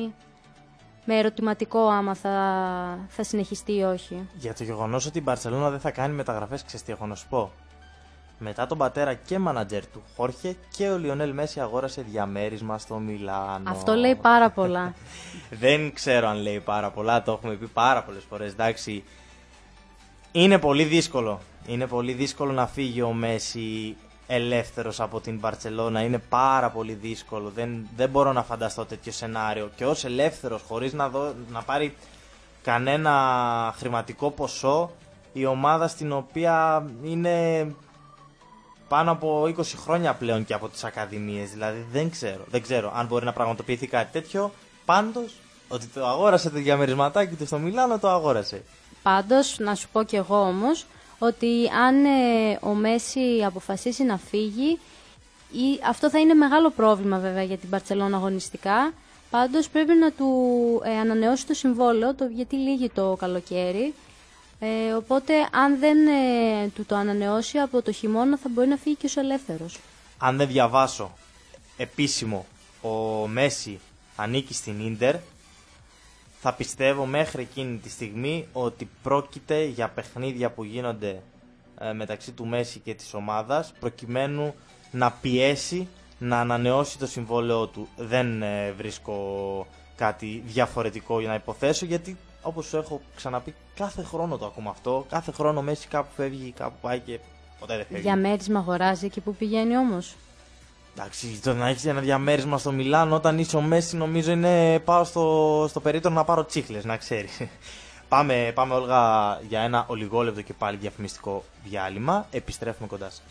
με ερωτηματικό άμα θα συνεχιστεί ή όχι. Για το γεγονός ότι η Μπαρσελόνα δεν θα κάνει μεταγραφές, ξέρεις τι έχω να σου πω. Μετά τον πατέρα και μάνατζερ του Χόρχε, και ο Λιονέλ Μέση αγόρασε διαμέρισμα στο Μιλάνο. Αυτό λέει πάρα πολλά. Δεν ξέρω αν λέει πάρα πολλά, το έχουμε πει πάρα πολλές φορές. Εντάξει, είναι πολύ δύσκολο. Είναι πολύ δύσκολο να φύγει ο Μέση ελεύθερος από την Μπαρσελόνα. Είναι πάρα πολύ δύσκολο. Δεν μπορώ να φανταστώ τέτοιο σενάριο. Και ως ελεύθερος, χωρίς να πάρει κανένα χρηματικό ποσό, η ομάδα στην οποία είναι πάνω από 20 χρόνια πλέον και από τις ακαδημίες. Δηλαδή δεν ξέρω αν μπορεί να πραγματοποιηθεί κάτι τέτοιο. Πάντως, ότι το αγόρασε το διαμερισματάκι του στο Μιλάνο, το αγόρασε. Πάντως, να σου πω κι εγώ όμως, ότι αν ο Μέση αποφασίσει να φύγει, αυτό θα είναι μεγάλο πρόβλημα βέβαια για την Μπαρτσελόνα αγωνιστικά. Πάντως πρέπει να του ανανεώσει το συμβόλαιο, γιατί λύγει το καλοκαίρι. Οπότε αν δεν του το ανανεώσει από το χειμώνα, θα μπορεί να φύγει και ως ελεύθερος. Αν δεν διαβάσω επίσημο, ο Μέση ανήκει στην Ίντερ, θα πιστεύω μέχρι εκείνη τη στιγμή ότι πρόκειται για παιχνίδια που γίνονται μεταξύ του Μέση και της ομάδας, προκειμένου να πιέσει να ανανεώσει το συμβόλαιό του. Δεν βρίσκω κάτι διαφορετικό για να υποθέσω, γιατί όπως σου έχω ξαναπεί, κάθε χρόνο το ακούμε αυτό. Κάθε χρόνο ο Μέση κάπου φεύγει, κάπου πάει και ποτέ δεν φεύγει. Διαμέρισμα αγοράζει εκεί που πηγαίνει όμως. Εντάξει, το να έχεις ένα διαμέρισμα στο Μιλάνο όταν είσαι ο Μέση, νομίζω είναι πάω στο περίπτωρο να πάρω τσίχλες, να ξέρεις. Πάμε Όλγα για ένα ολιγόλεπτο και πάλι διαφημιστικό διάλειμμα. Επιστρέφουμε κοντά σας.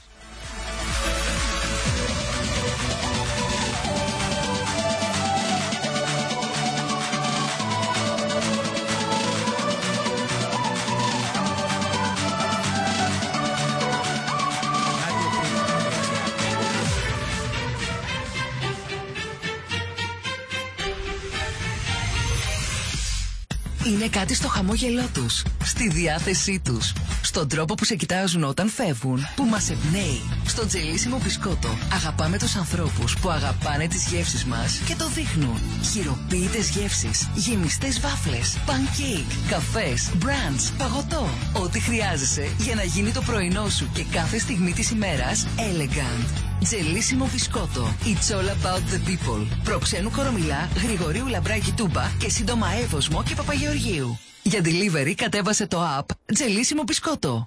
Είναι κάτι στο χαμόγελό τους, στη διάθεσή τους, στον τρόπο που σε κοιτάζουν όταν φεύγουν, που μας εμπνέει. Στο τζελίσιμο μπισκότο αγαπάμε τους ανθρώπους που αγαπάνε τις γεύσεις μας και το δείχνουν. Χειροποίητες γεύσεις, γεμιστές βάφλες, pancake, καφές, brunch, παγωτό. Ό,τι χρειάζεσαι για να γίνει το πρωινό σου και κάθε στιγμή της ημέρας elegant. Τζελίσιμο μπισκότο. It's all about the people. Προξένου Κορομιλά, Γρηγορίου Λαμπράκη Τούμπα και σύντομα Εύωσμο και Παπαγεωργίου. Για delivery κατέβασε το app Τζελίσιμο μπισκότο.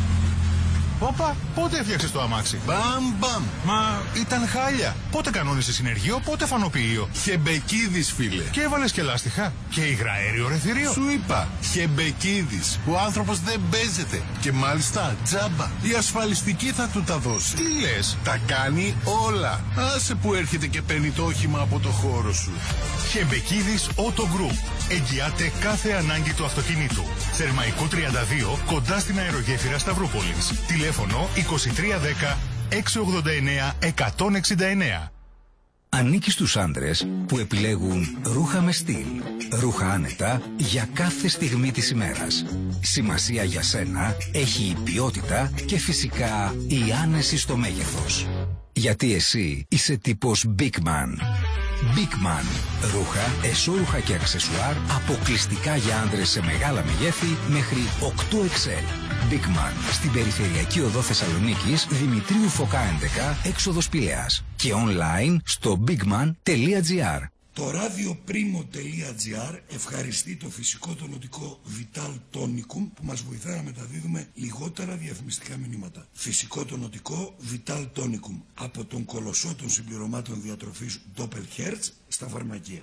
Όπα, πότε έφτιαξες το αμάξι? Μπαμ. Μα ήταν χάλια. Πότε κανόνισες συνεργείο, πότε φανοποιείο? Χεμπεκίδης, φίλε. Και έβαλες και λάστιχα. Και υγραέριο ρεθυρίο. Σου είπα, Χεμπεκίδης. Ο άνθρωπος δεν παίζεται. Και μάλιστα τζάμπα. Η ασφαλιστική θα του τα δώσει. Τι λες? Τα κάνει όλα. Άσε που έρχεται και παίρνει το όχημα από το χώρο σου. Χεμπεκίδης Auto Group. Εγγυάται κάθε ανάγκη του αυτοκινήτου. Θερμαϊκό 32, κοντά στην αερογέφυρα Σταυρούπολης. Τηλέφωνο 2310 689 169. Ανήκει στους άντρες που επιλέγουν ρούχα με στυλ. Ρούχα άνετα για κάθε στιγμή της ημέρας. Σημασία για σένα έχει η ποιότητα και φυσικά η άνεση στο μέγεθος. Γιατί εσύ είσαι τύπος Big Man. Big Man. Ρούχα, εσώρουχα και αξεσουάρ αποκλειστικά για άντρες σε μεγάλα μεγέθη μέχρι 8XL. Big Man. Στην περιφερειακή οδό Θεσσαλονίκης, Δημητρίου Φωκά 11, έξοδος Πηλαίας. Και online στο bigman.gr. Το radioprimo.gr ευχαριστεί το φυσικό τονωτικό Vital Tonicum που μας βοηθά να μεταδίδουμε λιγότερα διαφημιστικά μηνύματα. Φυσικό τονωτικό Vital Tonicum από τον κολοσσό των συμπληρωμάτων διατροφής Doppelherz στα φαρμακεία.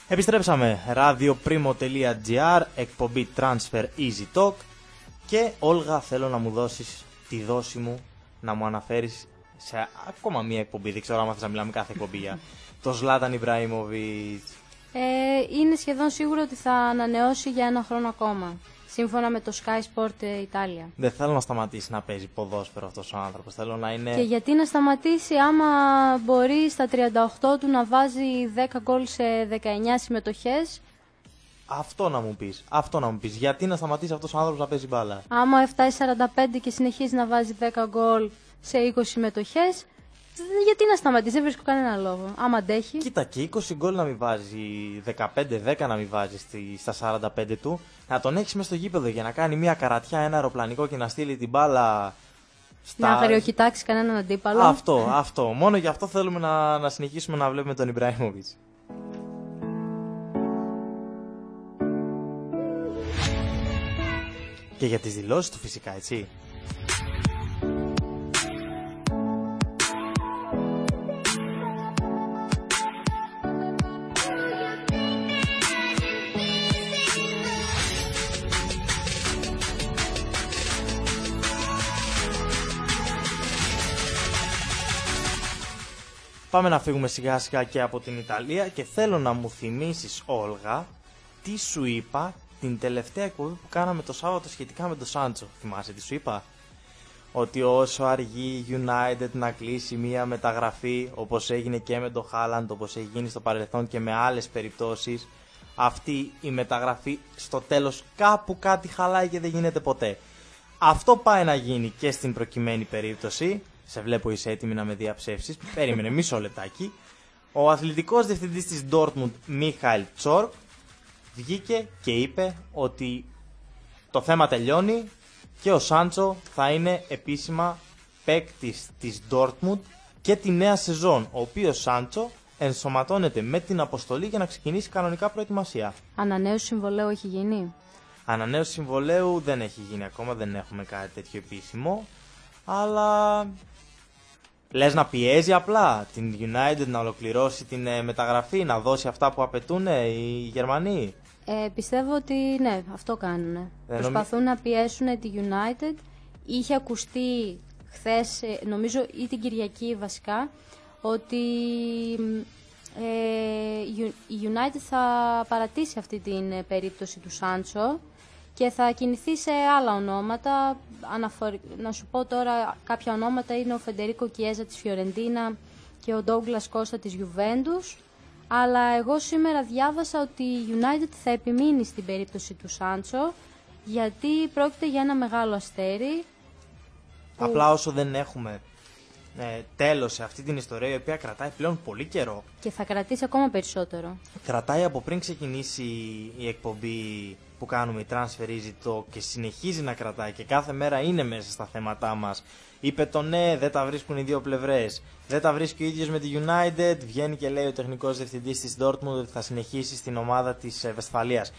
Επιστρέψαμε. radioprimo.gr, εκπομπή Transfer Easy Talk. Και Όλγα, θέλω να μου δώσεις τη δόση μου, να μου αναφέρεις σε ακόμα μία εκπομπή. Δεν ξέρω αν θες να μιλάμε κάθε εκπομπή για το Ζλάταν Ιμπραήμοβιτς. Είναι σχεδόν σίγουρο ότι θα ανανεώσει για 1 χρόνο ακόμα. Σύμφωνα με το Sky Sport Italia. Δεν θέλω να σταματήσει να παίζει ποδόσφαιρο αυτός ο άνθρωπος. Θέλω να είναι. Και γιατί να σταματήσει άμα μπορεί στα 38 του να βάζει 10 γκολ σε 19 συμμετοχές. Αυτό να μου πεις. Γιατί να σταματήσει αυτός ο άνθρωπος να παίζει μπάλα. Άμα φτάσει 45 και συνεχίζει να βάζει 10 γκολ σε 20 συμμετοχές, γιατί να σταματήσει, δεν βρίσκω κανένα λόγο. Άμα αντέχει. Κοίτα, και 20 γκολ να μην βάζει, 15-10 να μην βάζει στα 45 του, να τον έχει μέσα στο γήπεδο για να κάνει μια καρατιά, ένα αεροπλανικό και να στείλει την μπάλα. Να αγριοκοιτάξει κανέναν αντίπαλο. Αυτό. Μόνο γι' αυτό θέλουμε να συνεχίσουμε να βλέπουμε τον Ιμπραήμοβιτς. Και για τις δηλώσεις του φυσικά, έτσι. Πάμε να φύγουμε σιγά σιγά και από την Ιταλία και θέλω να μου θυμίσεις, Όλγα, τι σου είπα την τελευταία εκπομπή που κάναμε το Σάββατο σχετικά με τον Σάντσο. Θυμάσαι τι σου είπα? Ότι όσο αργεί η United να κλείσει μία μεταγραφή, όπως έγινε και με τον Χάλαντ, όπως έχει γίνει στο παρελθόν και με άλλες περιπτώσεις, αυτή η μεταγραφή στο τέλος κάπου κάτι χαλάει και δεν γίνεται ποτέ. Αυτό πάει να γίνει και στην προκειμένη περίπτωση. Σε βλέπω είσαι έτοιμη να με διαψεύσεις. Περίμενε μισό λεπτάκι. Ο αθλητικός διευθυντής της Dortmund, Μίχαελ Τσόρκ, βγήκε και είπε ότι το θέμα τελειώνει και ο Σάντσο θα είναι επίσημα παίκτης της Dortmund και τη νέα σεζόν, ο οποίος Σάντσο ενσωματώνεται με την αποστολή για να ξεκινήσει κανονικά προετοιμασία. Ανανέωση συμβολαίου έχει γίνει? Ανανέωση συμβολαίου δεν έχει γίνει ακόμα, δεν έχουμε κάτι τέτοιο επίσημο, αλλά λες να πιέζει απλά την United να ολοκληρώσει την μεταγραφή, να δώσει αυτά που απαιτούν οι Γερμανοί? Πιστεύω ότι ναι, αυτό κάνουν. Προσπαθούν να πιέσουν τη United. Είχε ακουστεί χθες, νομίζω ή την Κυριακή βασικά, ότι η United θα παρατήσει αυτή την περίπτωση του Σάντσο και θα κινηθεί σε άλλα ονόματα. Να σου πω τώρα κάποια ονόματα, είναι ο Φεντερίκο Κιέζα της Φιωρεντίνα και ο Ντόγκλας Κώστα της Γιουβέντους. Αλλά εγώ σήμερα διάβασα ότι η United θα επιμείνει στην περίπτωση του Σάντσο, γιατί πρόκειται για ένα μεγάλο αστέρι. Απλά όσο δεν έχουμε τέλος σε αυτή την ιστορία, η οποία κρατάει πλέον πολύ καιρό. Και θα κρατήσει ακόμα περισσότερο. Κρατάει από πριν ξεκινήσει η εκπομπή που κάνουμε, η Transfer Easy Talk, και συνεχίζει να κρατάει και κάθε μέρα είναι μέσα στα θέματά μας. Είπε το ναι, δεν τα βρίσκουν οι δύο πλευρές. Δεν τα βρίσκει ο ίδιος με τη United. Βγαίνει και λέει ο τεχνικός διευθυντής της Dortmund ότι θα συνεχίσει στην ομάδα της Βεσφαλίας.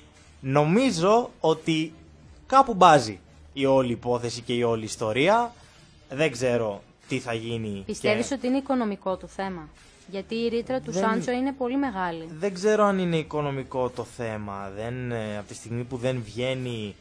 Νομίζω ότι κάπου μπάζει η όλη υπόθεση και η όλη ιστορία. Δεν ξέρω τι θα γίνει. Πιστεύεις ότι είναι οικονομικό το θέμα? Γιατί η ρήτρα του Σάντσο είναι πολύ μεγάλη. Δεν ξέρω αν είναι οικονομικό το θέμα. Από τη στιγμή που δεν βγαίνει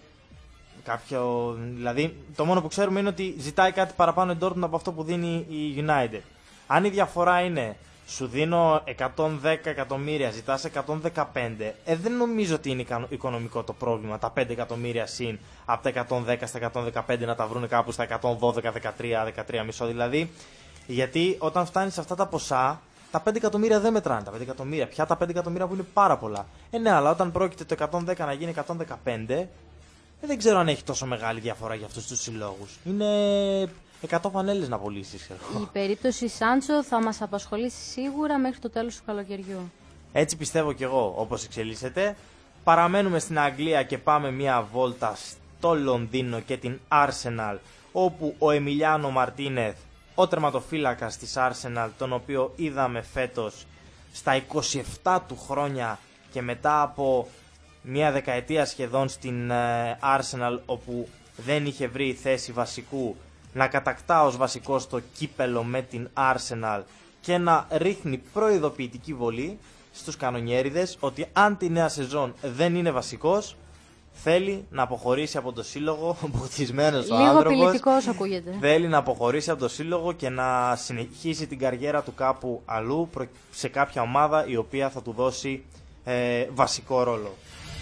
κάποιο. Δηλαδή, το μόνο που ξέρουμε είναι ότι ζητάει κάτι παραπάνω η Dortmund από αυτό που δίνει η United. Αν η διαφορά είναι σου δίνω 110 εκατομμύρια, ζητάς 115, δεν νομίζω ότι είναι οικονομικό το πρόβλημα. Τα 5 εκατομμύρια συν από τα 110 στα 115 να τα βρουν κάπου στα 112, 13,5 δηλαδή. Γιατί όταν φτάνεις σε αυτά τα ποσά, τα 5 εκατομμύρια δεν μετράνε. Τα 5 εκατομμύρια, πια τα 5 εκατομμύρια που είναι πάρα πολλά. Ναι, αλλά όταν πρόκειται το 110 να γίνει 115, δεν ξέρω αν έχει τόσο μεγάλη διαφορά για αυτούς τους συλλόγους. Είναι 100 φανέλες να πωλήσεις. Η περίπτωση Σάντσο θα μας απασχολήσει σίγουρα μέχρι το τέλος του καλοκαιριού. Έτσι πιστεύω κι εγώ, όπως εξελίσσεται. Παραμένουμε στην Αγγλία και πάμε μια βόλτα στο Λονδίνο και την Arsenal, όπου ο Εμιλιάνο Μαρτίνεθ, ο τερματοφύλακας της Arsenal, τον οποίο είδαμε φέτος στα 27 του χρόνια και μετά από μια δεκαετία σχεδόν στην Arsenal, όπου δεν είχε βρει θέση βασικού, να κατακτά ως βασικός το κύπελο με την Arsenal και να ρίχνει προειδοποιητική βολή στους κανονιέριδες ότι αν τη νέα σεζόν δεν είναι βασικός, θέλει να αποχωρήσει από το σύλλογο, μπουτισμένος ο άνθρωπος. Λίγο απειλητικός ακούγεται. Θέλει να αποχωρήσει από το σύλλογο και να συνεχίσει την καριέρα του κάπου αλλού, σε κάποια ομάδα η οποία θα του δώσει βασικό ρόλο.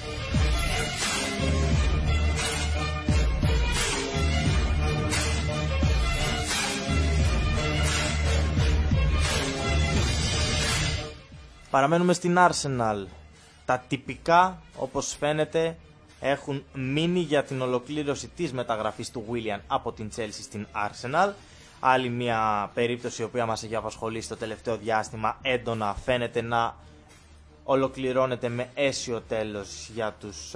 Παραμένουμε στην Arsenal. Τα τυπικά, όπως φαίνεται, έχουν μείνει για την ολοκλήρωση της μεταγραφής του Willian από την Chelsea στην Arsenal. Άλλη μια περίπτωση η οποία μας έχει απασχολήσει το τελευταίο διάστημα έντονα, φαίνεται να ολοκληρώνεται με αίσιο τέλος για τους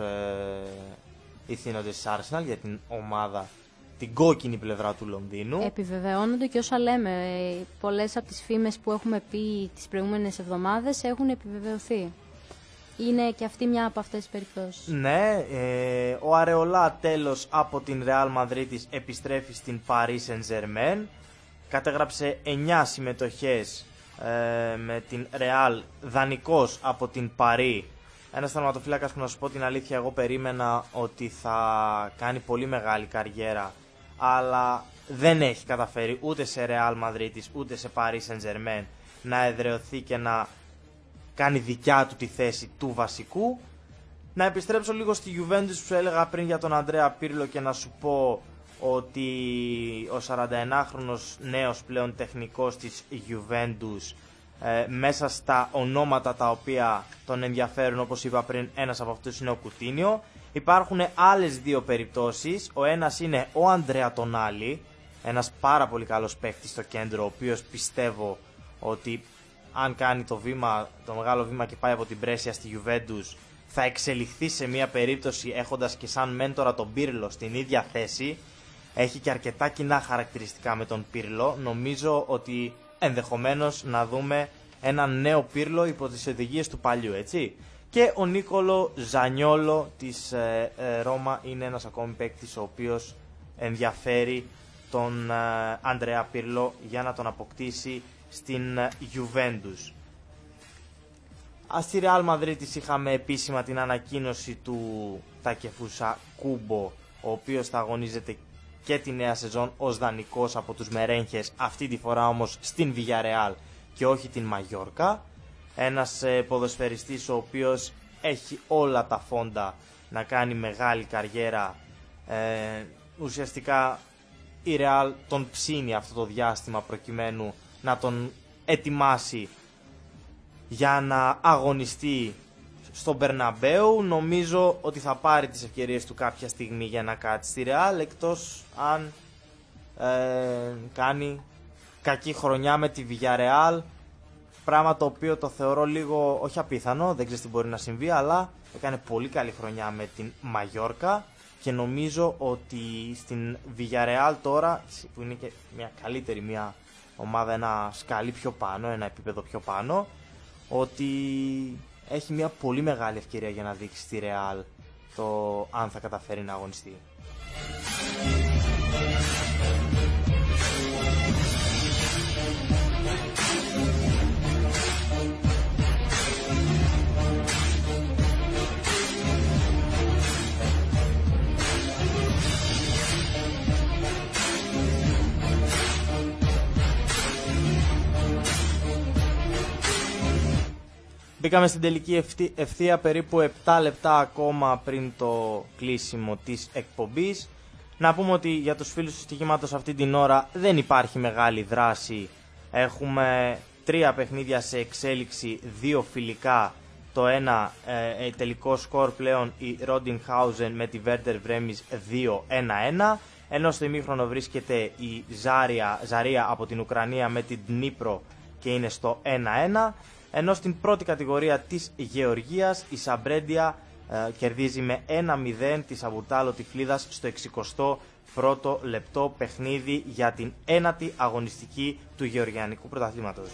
ηθήνοντες της Arsenal, για την ομάδα, την κόκκινη πλευρά του Λονδίνου. Επιβεβαιώνονται και όσα λέμε. Πολλές από τις φήμες που έχουμε πει τις προηγούμενες εβδομάδες έχουν επιβεβαιωθεί. Είναι και αυτή μια από αυτές τις περιπτώσεις. Ναι, ο Αρεολά τέλος από την Real Madrid επιστρέφει στην Paris Saint-Germain. Κατέγραψε 9 συμμετοχές με την Real, δανεικός από την Paris. Ένας τερματοφύλακας που, να σου πω την αλήθεια, εγώ περίμενα ότι θα κάνει πολύ μεγάλη καριέρα, αλλά δεν έχει καταφέρει ούτε σε Real Madrid ούτε σε Paris Saint-Germain να εδραιωθεί και να κάνει δικιά του τη θέση του βασικού. Να επιστρέψω λίγο στη Juventus που σου έλεγα πριν για τον Αντρέα Πίρλο και να σου πω ότι ο 41χρονος νέος πλέον τεχνικός της Juventus, μέσα στα ονόματα τα οποία τον ενδιαφέρουν, όπως είπα πριν, ένας από αυτούς είναι ο Κουτίνιο. Υπάρχουν άλλες δύο περιπτώσεις. Ο ένας είναι ο Αντρέα Τονάλι, ένας πάρα πολύ καλός παίκτης στο κέντρο, ο οποίος πιστεύω ότι αν κάνει το μεγάλο βήμα και πάει από την Πρέσια στη Juventus, θα εξελιχθεί σε μια περίπτωση έχοντας και σαν μέντορα τον Πίρλο στην ίδια θέση. Έχει και αρκετά κοινά χαρακτηριστικά με τον Πίρλο. Νομίζω ότι ενδεχομένως να δούμε έναν νέο Πίρλο υπό τις οδηγίες του παλιού, έτσι. Και ο Νίκολο Ζανιόλο της Ρώμα είναι ένας ακόμη παίκτης ο οποίος ενδιαφέρει τον Αντρέα Πίρλο για να τον αποκτήσει στην Juventus. Στη Real Madrid είχαμε επίσημα την ανακοίνωση του Τακεφούσα Κούμπο, ο οποίος θα αγωνίζεται και τη νέα σεζόν ως δανεικός από τους Μερένχες, αυτή τη φορά όμως στην Villarreal και όχι την Μαγιόρκα. Ένας ποδοσφαιριστής ο οποίος έχει όλα τα φόντα να κάνει μεγάλη καριέρα. Ουσιαστικά η Real τον ψήνει αυτό το διάστημα προκειμένου να τον ετοιμάσει για να αγωνιστεί στον Μπερναμπέου. Νομίζω ότι θα πάρει τις ευκαιρίες του κάποια στιγμή για να κάτσει στη Real, εκτός αν κάνει κακή χρονιά με τη Villarreal, πράγμα το οποίο το θεωρώ λίγο όχι απίθανο, δεν ξέρεις τι μπορεί να συμβεί, αλλά έκανε πολύ καλή χρονιά με την Μαγιόρκα και νομίζω ότι στην Villarreal τώρα, που είναι και μια καλύτερη, μια ομάδα, ένα σκαλί πιο πάνω, ένα επίπεδο πιο πάνω, ότι έχει μια πολύ μεγάλη ευκαιρία για να δείξει στη Real το αν θα καταφέρει να αγωνιστεί. Μπήκαμε στην τελική ευθεία περίπου 7 λεπτά ακόμα πριν το κλείσιμο της εκπομπής. Να πούμε ότι για τους φίλους του στοιχήματος αυτή την ώρα δεν υπάρχει μεγάλη δράση. Έχουμε 3 παιχνίδια σε εξέλιξη, 2 φιλικά. Το ένα τελικό σκορ πλέον η Ρόντινγκχάουζεν με τη Werder Bremen 2-1-1. Ενώ στο ημίχρονο βρίσκεται η Ζαρία από την Ουκρανία με την Ντνίπρο και είναι στο 1-1. Ενώ στην πρώτη κατηγορία της Γεωργίας η Σαμπρέντια κερδίζει με 1-0 τη Σαβουρτάλο Τυφλίδας στο 61ο λεπτό, παιχνίδι για την 9η αγωνιστική του Γεωργιανικού Πρωταθλήματος.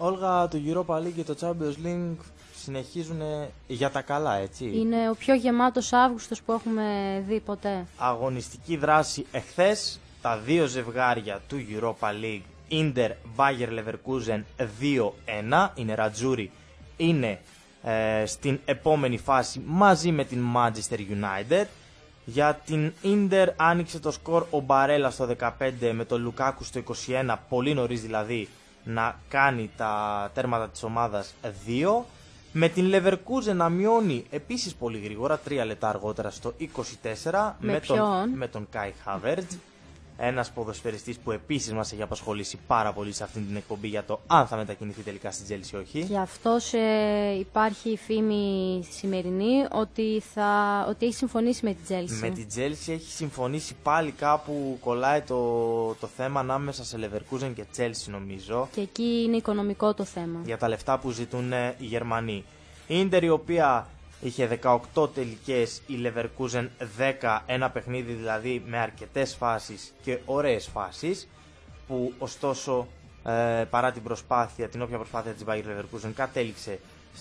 Όλγα, το Europa League και το Champions League συνεχίζουν για τα καλά, έτσι. Είναι ο πιο γεμάτος Αύγουστος που έχουμε δει ποτέ. Αγωνιστική δράση εχθές, τα δύο ζευγάρια του Europa League, Inter Bayer Leverkusen 2-1, είναι ρατζούρι, είναι στην επόμενη φάση μαζί με την Manchester United. Για την Inter άνοιξε το σκορ ο Μπαρέλα στο 15 με τον Λουκάκου στο 21, πολύ νωρίς δηλαδή να κάνει τα τέρματα της ομάδας 2. Με την Leverkusen να μειώνει επίσης πολύ γρήγορα, 3 λεπτά αργότερα στο 24 με τον Kai Havertz. Ένας ποδοσφαιριστής που επίσης μας έχει απασχολήσει πάρα πολύ σε αυτήν την εκπομπή για το αν θα μετακινηθεί τελικά στην Chelsea ή όχι. Γι' αυτό υπάρχει η φήμη σημερινή ότι έχει συμφωνήσει με την Chelsea. Με την Chelsea έχει συμφωνήσει, πάλι κάπου κολλάει το θέμα ανάμεσα σε Leverkusen και Chelsea νομίζω. Και εκεί είναι οικονομικό το θέμα. Για τα λεφτά που ζητούν οι Γερμανοί. Η Inter, η οποία είχε 18 τελικές, η Leverkusen 10, ένα παιχνίδι δηλαδή με αρκετές φάσεις και ωραίες φάσεις, που ωστόσο παρά την προσπάθεια, την όποια προσπάθεια της Bayer Leverkusen κατέληξε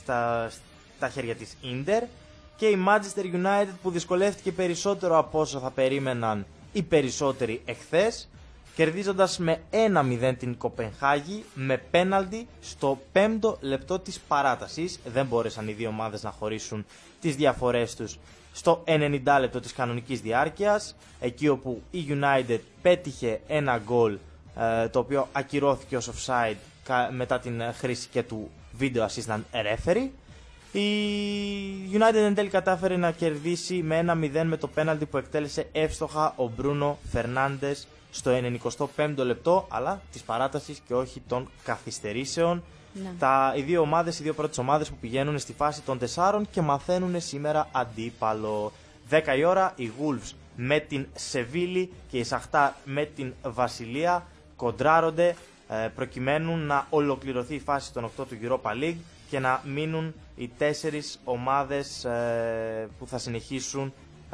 στα χέρια της Inter, και η Manchester United που δυσκολεύτηκε περισσότερο από όσο θα περίμεναν οι περισσότεροι εχθές, κερδίζοντας με 1-0 την Κοπενχάγη με πέναλτι στο 5ο λεπτό της παράτασης. Δεν μπόρεσαν οι δύο ομάδες να χωρίσουν τις διαφορές τους στο 90 λεπτό της κανονικής διάρκειας, εκεί όπου η United πέτυχε ένα γκολ το οποίο ακυρώθηκε ως offside μετά την χρήση και του video assistant referee. Η United εν τέλει κατάφερε να κερδίσει με 1-0 με το πέναλτι που εκτέλεσε εύστοχα ο Μπρούνο Φερνάντες στο 95ο λεπτό, αλλά της παράτασης και όχι των καθυστερήσεων. Ναι. Οι δύο πρώτες ομάδες που πηγαίνουν στη φάση των 4 και μαθαίνουν σήμερα αντίπαλο. 10 η ώρα οι Wolves με την Σεβίλη και η Σαχτάρ με την Βασιλεία κοντράρονται προκειμένου να ολοκληρωθεί η φάση των 8 του Europa League και να μείνουν οι 4 ομάδες που θα συνεχίσουν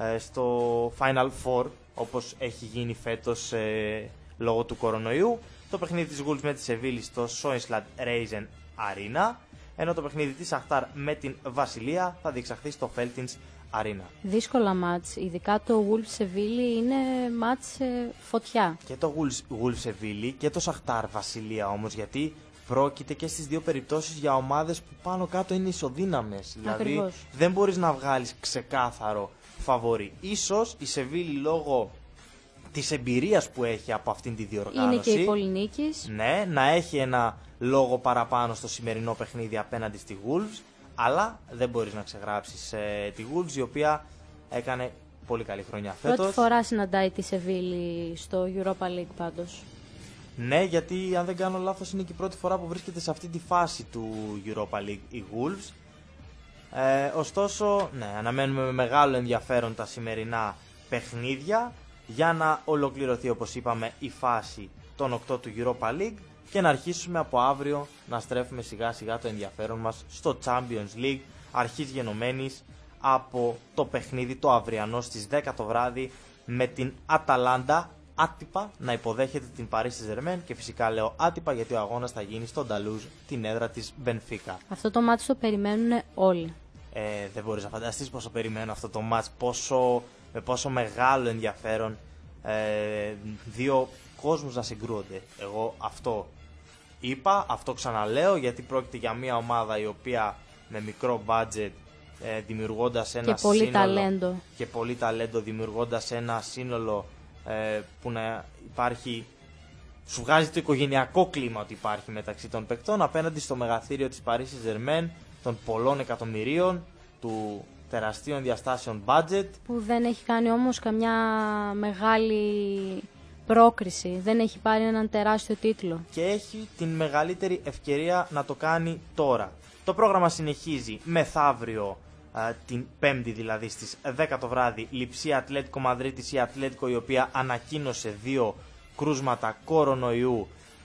στο Final Four, όπως έχει γίνει φέτος λόγω του κορονοϊού. Το παιχνίδι της Wolves με τη Σεβίλη στο Soinsland Reisen Arena, ενώ το παιχνίδι της Σαχτάρ με την Βασιλεία θα διεξαχθεί στο Veltins Arena. Δύσκολα μάτς, ειδικά το Wolves Σεβίλη είναι μάτς φωτιά. Και το Wolves Σεβίλη και το Σαχτάρ Βασιλεία όμως, γιατί πρόκειται και στις δύο περιπτώσεις για ομάδες που πάνω κάτω είναι ισοδύναμες. Δηλαδή δεν μπορείς να βγάλεις ξεκάθαρο φαβορί. Ίσως η Σεβίλη λόγω της εμπειρίας που έχει από αυτήν τη διοργάνωση, είναι και η πολυνίκης, ναι, να έχει ένα λόγο παραπάνω στο σημερινό παιχνίδι απέναντι στη Wolves, αλλά δεν μπορείς να ξεγράψεις τη Wolves, η οποία έκανε πολύ καλή χρονιά φέτος. Πρώτη φορά συναντάει τη Σεβίλη στο Europa League πάντως. Ναι, γιατί αν δεν κάνω λάθος είναι και η πρώτη φορά που βρίσκεται σε αυτή τη φάση του Europa League η Wolves. Ωστόσο, ναι, αναμένουμε με μεγάλο ενδιαφέρον τα σημερινά παιχνίδια για να ολοκληρωθεί, όπως είπαμε, η φάση των 8 του Europa League και να αρχίσουμε από αύριο να στρέφουμε σιγά σιγά το ενδιαφέρον μας στο Champions League, αρχής γενομένης από το παιχνίδι το αυριανό στις 10 το βράδυ με την Αταλάντα άτυπα να υποδέχεται την Paris Saint-Germain, και φυσικά λέω άτυπα γιατί ο αγώνας θα γίνει στο Νταλούζ, την έδρα της Μπενφίκα. Αυτό το μάτς το περιμένουν όλοι. Δεν μπορείς να φανταστείς πόσο περιμένω αυτό το μάτς, με πόσο μεγάλο ενδιαφέρον δύο κόσμους να συγκρούονται. Εγώ αυτό είπα, αυτό ξαναλέω, γιατί πρόκειται για μια ομάδα η οποία με μικρό budget, δημιουργώντας ένα και πολύ ταλέντο. Και πολύ ταλέντο, δημιουργώντας ένα σύνολο που να υπάρχει, σου βγάζει το οικογενειακό κλίμα ότι υπάρχει μεταξύ των παικτών, απέναντι στο μεγαθύριο της Paris Saint-Germain, των πολλών εκατομμυρίων, του τεραστίων διαστάσεων budget, που δεν έχει κάνει όμως καμιά μεγάλη πρόκριση, δεν έχει πάρει έναν τεράστιο τίτλο και έχει την μεγαλύτερη ευκαιρία να το κάνει τώρα. Το πρόγραμμα συνεχίζει μεθαύριο, την Πέμπτη δηλαδή στις 10 το βράδυ, Λειψία Ατλέτικο Μαδρίτης, η Ατλέτικο η οποία ανακοίνωσε 2 κρούσματα κορονοϊού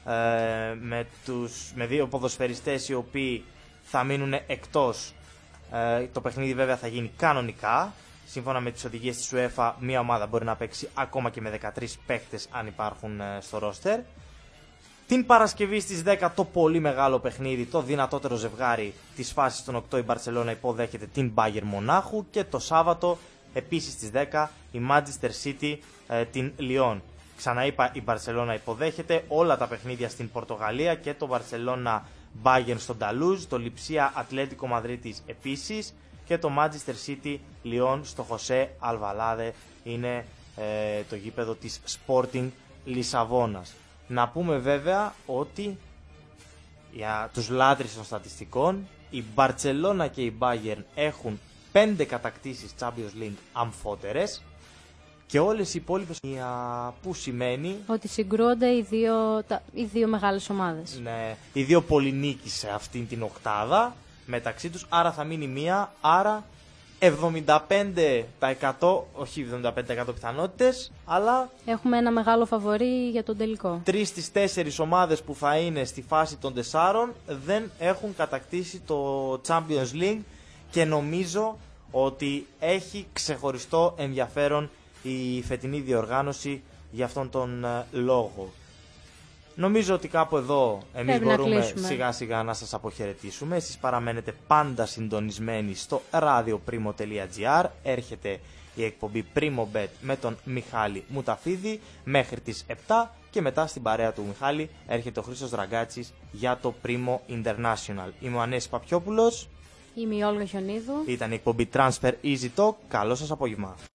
με 2 ποδοσφαιριστές οι οποίοι θα μείνουν εκτός. Το παιχνίδι βέβαια θα γίνει κανονικά. Σύμφωνα με τις οδηγίες της UEFA, μια ομάδα μπορεί να παίξει ακόμα και με 13 παίκτες αν υπάρχουν στο ρόστερ. Την Παρασκευή στις 10 το πολύ μεγάλο παιχνίδι, το δυνατότερο ζευγάρι της φάσης των 8, η Μπαρσελόνα υποδέχεται την Bayern Μονάχου, και το Σάββατο επίσης στις 10 η Manchester City την Lyon. Ξαναείπα, η Μπαρσελόνα υποδέχεται όλα τα παιχνίδια στην Πορτογαλία, και το Barcelona Bayern στο Νταλούζ, το Λιψία Ατλέτικο Μαδρίτης επίσης, και το Manchester City Lyon στο Χωσέ Αλβαλάδε, είναι το γήπεδο της Sporting Λισαβόνας. Να πούμε βέβαια ότι για τους λάτρεις των στατιστικών, η Μπαρτσελώνα και η Bayern έχουν 5 κατακτήσεις Champions League αμφότερες, και όλες οι υπόλοιπες, που σημαίνει ότι συγκρούονται οι δύο μεγάλες ομάδες. Ναι, οι δύο πολυνίκοι σε αυτήν την οκτάδα μεταξύ τους, άρα θα μείνει μία, άρα 75%, όχι 75% πιθανότητες, αλλά έχουμε ένα μεγάλο φαβορί για τον τελικό. 3 στις 4 ομάδες που θα είναι στη φάση των 4 δεν έχουν κατακτήσει το Champions League, και νομίζω ότι έχει ξεχωριστό ενδιαφέρον η φετινή διοργάνωση για αυτόν τον λόγο. Νομίζω ότι κάπου εδώ εμείς μπορούμε σιγά σιγά να σας αποχαιρετήσουμε. Εσείς παραμένετε πάντα συντονισμένοι στο radioprimo.gr. Έρχεται η εκπομπή Primo Bet με τον Μιχάλη Μουταφίδη μέχρι τις 7, και μετά στην παρέα του Μιχάλη έρχεται ο Χρήστος Δραγκάτσης για το Primo International. Είμαι ο Ανέσης Παπιόπουλος. Είμαι η Όλγα Χιονίδου. Ήταν η εκπομπή Transfer Easy Talk. Καλό σας απόγευμα.